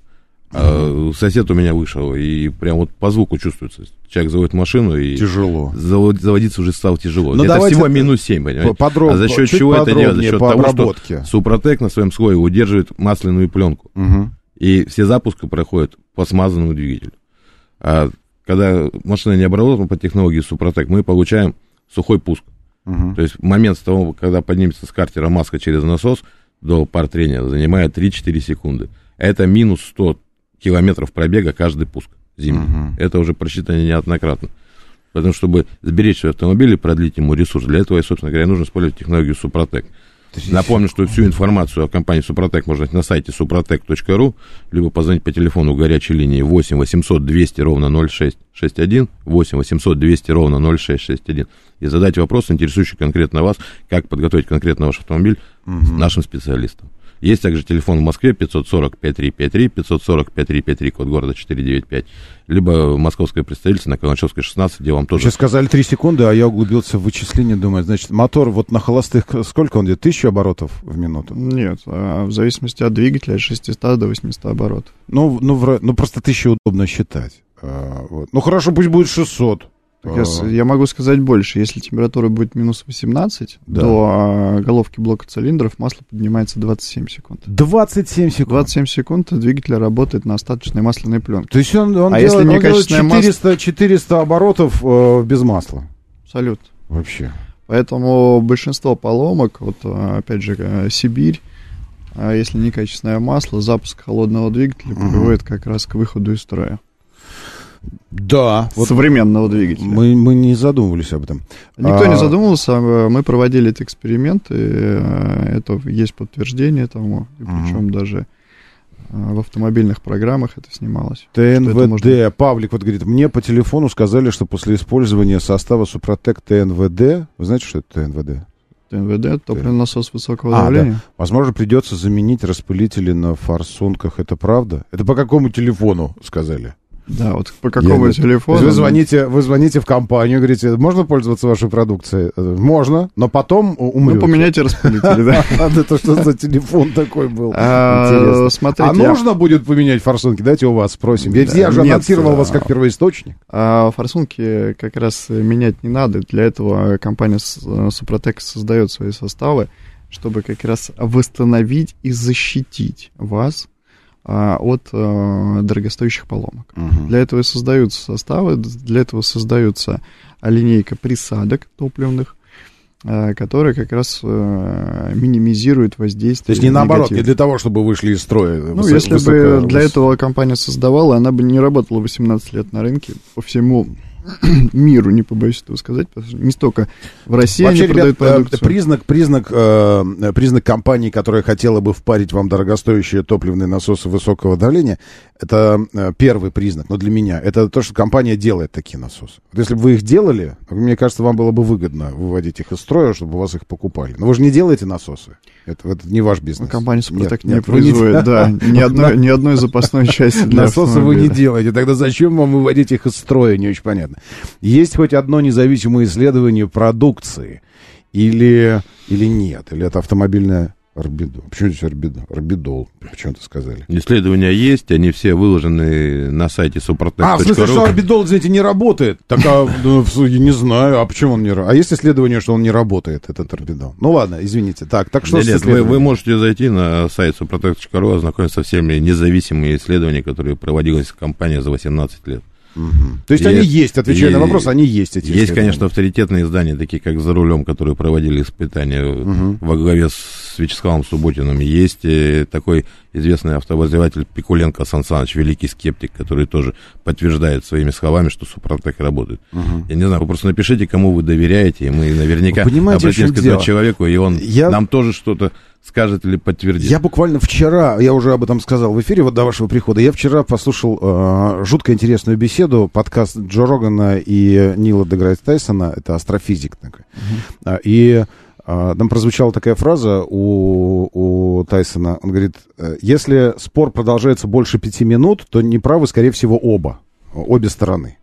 А сосед у меня вышел, и прям вот по звуку чувствуется. Человек заводит машину, и тяжело. Заводиться уже стало тяжело. Но это всего минус 7, понимаете? А за счет чего это делать? За счет того, что Супротек на своем слое удерживает масляную пленку. И все запуски проходят по смазанному двигателю. А когда машина не обработана по технологии Супротек, мы получаем сухой пуск. То есть момент с того, когда поднимется с картера маска через насос до пар трения, занимает 3-4 секунды. Это минус 100 километров пробега каждый пуск зимний. Это уже просчитано неоднократно. Поэтому, чтобы сберечь свой автомобиль и продлить ему ресурс, для этого, собственно говоря, нужно использовать технологию Супротек. Напомню, что всю информацию о компании Супротек можно найти на сайте suprotec.ru, либо позвонить по телефону горячей линии 8 800 200 ровно 0661, 8 800 200 ровно 0661, и задать вопрос, интересующий конкретно вас, как подготовить конкретно ваш автомобиль нашим специалистам. Есть также телефон в Москве 540-5353, 540-5353, код города 495, либо московское представительство на Каланчевской 16, где вам тоже... Сейчас сказали 3 секунды, а я углубился в вычисление, думаю, значит, мотор вот на холостых, сколько он идет, 1000 оборотов в минуту? Нет, в зависимости от двигателя, от 600 до 800 оборотов. Ну просто 1000 удобно считать. Вот. Ну, хорошо, пусть будет 600. Я могу сказать больше. Если температура будет минус 18, до головки блока цилиндров масло поднимается 27 секунд. 27 секунд? 27 секунд двигатель работает на остаточной масляной пленке. То есть он делает 400 оборотов без масла? Абсолютно. Вообще. Поэтому большинство поломок, вот опять же Сибирь, если некачественное масло, запуск холодного двигателя приводит как раз к выходу из строя. Да. Современного двигателя. Мы не задумывались об этом. Никто не задумывался, мы проводили эти эксперименты, это есть подтверждение тому, причем даже в автомобильных программах это снималось. ТНВД. Павлик вот говорит, мне по телефону сказали, что после использования состава Супротек ТНВД, вы знаете, что это ТНВД? ТНВД, топливный насос высокого давления. Да. Возможно, придется заменить распылители на форсунках, это правда? Это по какому телефону сказали? Да, вот по какому телефону? Вы звоните в компанию, говорите, можно пользоваться вашей продукцией? Можно, но потом умрете. Ну, поменяйте распылители, да. Это что за телефон такой был? Интересно. А нужно будет поменять форсунки? Давайте у вас спросим. Ведь я же анонсировал вас как первоисточник. Форсунки как раз менять не надо. Для этого компания Супротек создает свои составы, чтобы как раз восстановить и защитить вас от дорогостоящих поломок. Для этого и создаются составы, для этого создается линейка присадок топливных, которая как раз минимизирует воздействие. То есть не наоборот, не для того, чтобы вышли из строя. Ну, если бы для этого компания создавала, она бы не работала 18 лет на рынке по всему миру, не побоюсь этого сказать, потому что не столько в России вообще, они продают продукцию. Признак компании, которая хотела бы впарить вам дорогостоящие топливные насосы высокого давления, это первый признак, но для меня, это то, что компания делает такие насосы. Вот если бы вы их делали, мне кажется, вам было бы выгодно выводить их из строя, чтобы у вас их покупали. Но вы же не делаете насосы. Это не ваш бизнес. Компания Супротек не производит, да, ни одной запасной части для насосы вы не делаете. Тогда зачем вам выводить их из строя, не очень понятно. Есть хоть одно независимое исследование продукции или нет? Или это автомобильная орбидол? Почему здесь орбидол? Почему-то сказали. Исследования есть, они все выложены на сайте suprotec.ru. В смысле, что орбидол, знаете, не работает? Так, я не знаю, а почему он не работает? А есть исследование, что он не работает, этот орбидол? Ну ладно, извините. Так что нет, вы можете зайти на сайт suprotec.ru, ознакомиться со всеми независимыми исследованиями, которые проводились в компании за 18 лет. То есть они есть, отвечая на вопрос, они есть эти исследования. Есть, конечно, авторитетные издания, такие как «За рулем», которые проводили испытания во главе с Вячеславом Субботиным. Есть такой известный автообозреватель Пикуленко Сан Саныч, великий скептик, который тоже подтверждает своими словами, что Супротек работает. Я не знаю, вы просто напишите, кому вы доверяете, и мы наверняка обратимся к этому человеку, и он нам тоже что-то скажет или подтвердит. Я буквально вчера, я уже об этом сказал в эфире, вот до вашего прихода, я вчера послушал жутко интересную беседу, подкаст Джо Рогана и Нила Деграсса Тайсона, это астрофизик такой. И Там прозвучала такая фраза у Тайсона. Он говорит, если спор продолжается больше 5 минут, то неправы, скорее всего, обе стороны.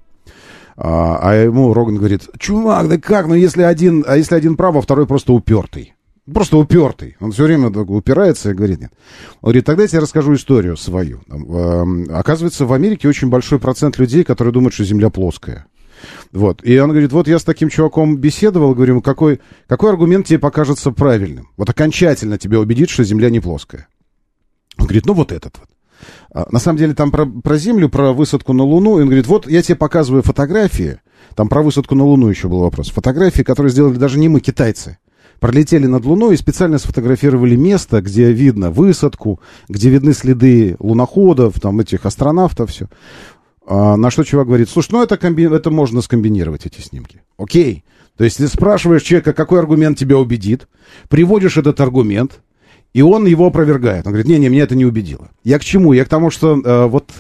А ему Роган говорит, чувак, да как, если один прав, а второй просто упертый. Просто упертый. Он все время упирается и говорит, нет. Он говорит, тогда я тебе расскажу историю свою. Оказывается, в Америке очень большой процент людей, которые думают, что Земля плоская. Вот. И он говорит, вот я с таким чуваком беседовал, говорю, какой аргумент тебе покажется правильным? Вот окончательно тебя убедит, что Земля не плоская. Он говорит, вот этот вот. На самом деле там про Землю, про высадку на Луну. И он говорит, вот я тебе показываю фотографии. Там про высадку на Луну еще был вопрос. Фотографии, которые сделали даже не мы, китайцы. Пролетели над Луной и специально сфотографировали место, где видно высадку, где видны следы луноходов, там этих астронавтов, все. На что чувак говорит, слушай, это можно скомбинировать, эти снимки. Окей. То есть ты спрашиваешь человека, какой аргумент тебя убедит, приводишь этот аргумент, и он его опровергает. Он говорит, не, меня это не убедило. Я к чему? Я к тому, что вот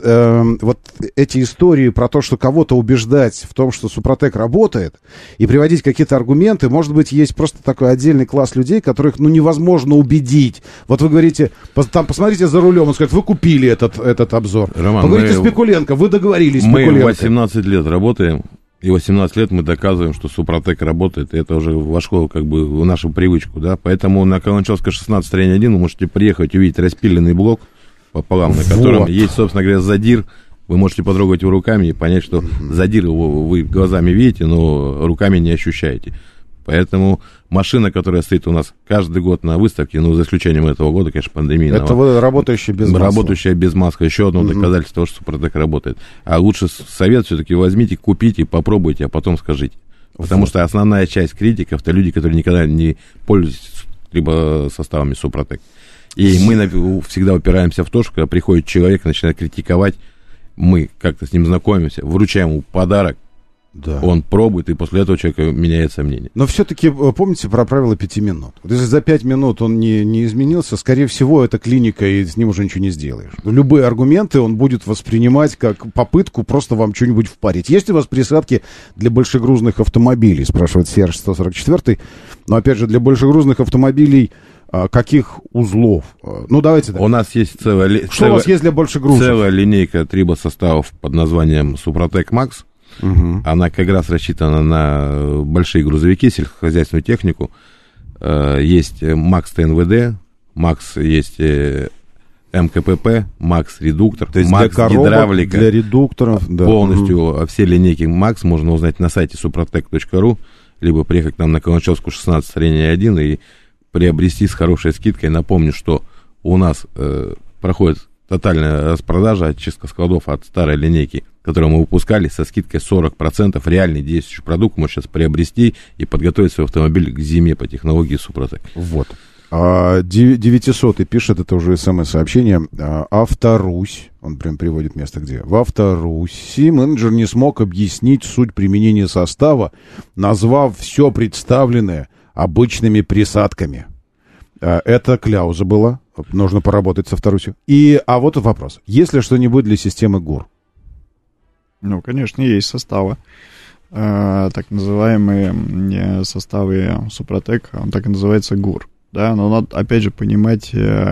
эти истории про то, что кого-то убеждать в том, что Супротек работает, и приводить какие-то аргументы, может быть, есть просто такой отдельный класс людей, которых, невозможно убедить. Вот вы говорите, там, посмотрите за рулем, он скажет, вы купили этот обзор. Роман, поговорите с Пикуленко, вы договорились с Пикуленко. Мы 18 лет работаем. И 18 лет мы доказываем, что Супротек работает, и это уже вошло в нашу привычку, да. Поэтому на Каланчевская 16-1 вы можете приехать, увидеть распиленный блок пополам, на котором есть, собственно говоря, задир. Вы можете потрогать его руками и понять, что задир его вы глазами видите, но руками не ощущаете. Поэтому машина, которая стоит у нас каждый год на выставке, за исключением этого года, конечно, пандемийного. Это работающая без маски. Работающая без маски. Еще одно доказательство того, что Супротек работает. А лучше совет все-таки возьмите, купите, попробуйте, а потом скажите. Потому что основная часть критиков — это люди, которые никогда не пользуются либо составами Супротек. И мы всегда упираемся в то, что когда приходит человек и начинает критиковать, мы как-то с ним знакомимся, вручаем ему подарок, да. Он пробует, и после этого человека меняется мнение. Но все-таки помните про правило 5 минут. Вот если за 5 минут он не изменился, скорее всего, это клиника, и с ним уже ничего не сделаешь. Любые аргументы он будет воспринимать как попытку просто вам что-нибудь впарить. Есть у вас присадки для большегрузных автомобилей, спрашивает Серж 144. Но опять же, для большегрузных автомобилей каких узлов? Давайте так. У нас есть у вас есть для большегрузов? Целая линейка трибосоставов под названием Супротек Макс. Угу. Она как раз рассчитана на большие грузовики, сельскохозяйственную технику. Есть Макс ТНВД, Макс есть МКПП, Макс редуктор, Макс гидравлика. Для редукторов. Да. Полностью все линейки Макс можно узнать на сайте suprotec.ru, либо приехать к нам на Каланчевскую 16-1 и приобрести с хорошей скидкой. Напомню, что у нас проходит тотальная распродажа, очистка складов от старой линейки, которую мы выпускали, со скидкой 40%. Реальный действующий продукт можно сейчас приобрести и подготовить свой автомобиль к зиме по технологии Супротек. Вот. 900-й пишет, это уже СМС-сообщение. Авторусь, он прям приводит место где. В Авторуси менеджер не смог объяснить суть применения состава, назвав все представленное обычными присадками. Это кляуза была. Нужно поработать со Авторусью. А вот вопрос. Есть ли что-нибудь для системы ГУР? Конечно, есть составы. Так называемые составы Супротек, он так и называется ГУР. Да, но надо, опять же, понимать,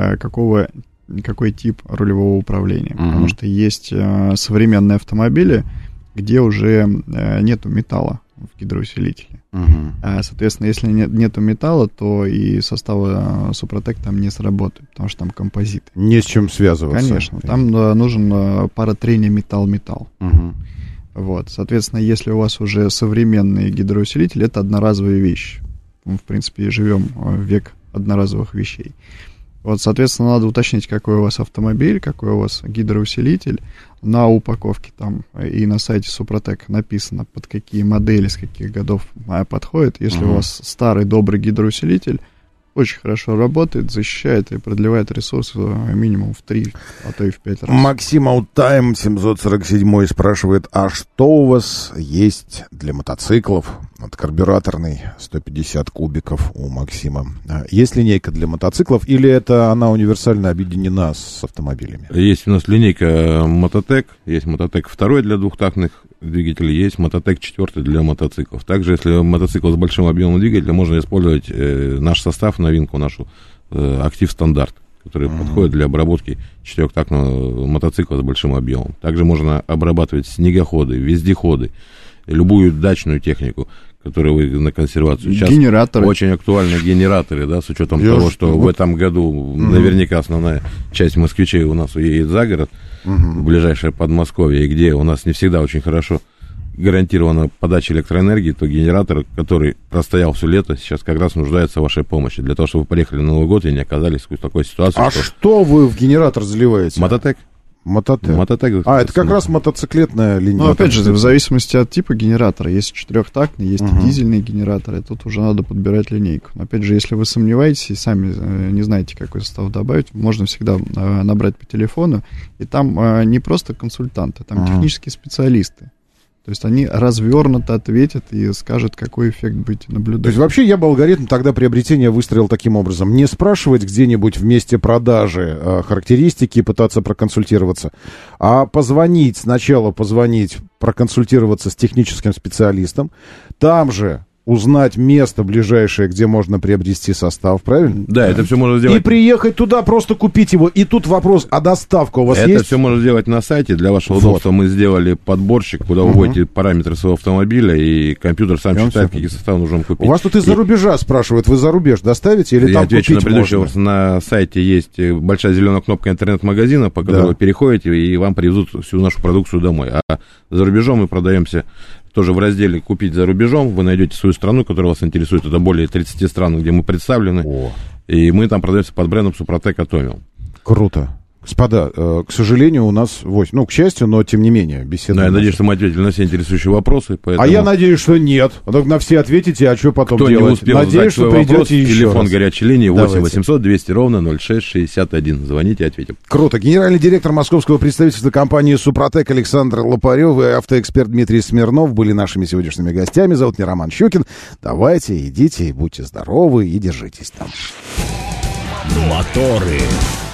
какой тип рулевого управления. Потому что есть современные автомобили, где уже нету металла в гидроусилителе. Соответственно, если нету металла, то и составы Супротек там не сработают, потому что там композиты. Не с чем связываться. Конечно, там нужен паротрение металл-металл. Вот, соответственно, если у вас уже современный гидроусилитель, это одноразовая вещь. Мы, в принципе, живем в век одноразовых вещей. Вот, соответственно, надо уточнить, какой у вас автомобиль, какой у вас гидроусилитель. На упаковке там и на сайте Супротек написано, под какие модели, с каких годов подходит. Если у вас старый добрый гидроусилитель, очень хорошо работает, защищает и продлевает ресурс минимум в 3, а то и в 5 раз. Максим Аутайм 747 спрашивает, а что у вас есть для мотоциклов? Вот карбюраторный 150 кубиков у Максима. Есть линейка для мотоциклов или это она универсально объединена с автомобилями? Есть у нас линейка Мототек, есть Мототек 2 для двухтактных двигатели есть, Мототек 4 для мотоциклов. Также, если мотоцикл с большим объемом двигателя, можно использовать наш состав, новинку нашу, Актив Стандарт, который подходит для обработки четырехтактного мотоцикла с большим объемом. Также можно обрабатывать снегоходы, вездеходы, любую дачную технику, которую вы на консервацию. Сейчас генераторы. Очень актуальны генераторы, да, с учетом того, что в этом году наверняка основная часть москвичей у нас уедет за город, в ближайшее Подмосковье, и где у нас не всегда очень хорошо гарантирована подача электроэнергии, то генератор, который простоял все лето, сейчас как раз нуждается в вашей помощи, для того, чтобы вы приехали на Новый год и не оказались в такой ситуации. А что вы в генератор заливаете? Мототек. Мототек. Это как раз мотоциклетная линия. Ну, опять же, в зависимости от типа генератора. Есть четырехтактный, есть и дизельные генераторы. Тут уже надо подбирать линейку. Но, опять же, если вы сомневаетесь и сами не знаете, какой состав добавить, можно всегда набрать по телефону. И там не просто консультанты, там технические специалисты. То есть они развернуто ответят и скажут, какой эффект будете наблюдать. То есть вообще я бы алгоритм тогда приобретения выстроил таким образом. Не спрашивать где-нибудь в месте продажи характеристики, пытаться проконсультироваться, а сначала позвонить, проконсультироваться с техническим специалистом, там же узнать место ближайшее, где можно приобрести состав, правильно? Да, это все можно сделать. И приехать туда, просто купить его. И тут вопрос, а доставка у вас есть? Это все можно сделать на сайте. Для вашего удобства мы сделали подборщик, куда вы вводите параметры своего автомобиля, и компьютер сам считает, какие составы нужно купить. У вас тут из-за рубежа спрашивают, вы за рубеж доставите или я там отвечу купить на предыдущий можно? вопрос. На сайте есть большая зеленая кнопка интернет-магазина, по которой вы переходите, и вам привезут всю нашу продукцию домой. А за рубежом мы продаемся тоже в разделе «Купить за рубежом». Вы найдете свою страну, которая вас интересует. Это более 30 стран, где мы представлены. И мы там продаемся под брендом Супротек Атомиум. Круто. Господа, к сожалению, у нас 8. Ну, к счастью, но тем не менее, беседа. Да, я надеюсь, что мы ответили на все интересующие вопросы. Поэтому... А я надеюсь, что нет. На все ответите, а что потом Кто делать? Не успел надеюсь, что придете еще телефон раз. горячей линии 8 800 200 ровно 0661. Звоните, ответим. Круто. Генеральный директор московского представительства компании «Супротек» Александр Лопарев и автоэксперт Дмитрий Смирнов были нашими сегодняшними гостями. Зовут меня Роман Щукин. Давайте, идите, будьте здоровы и держитесь там. Моторы.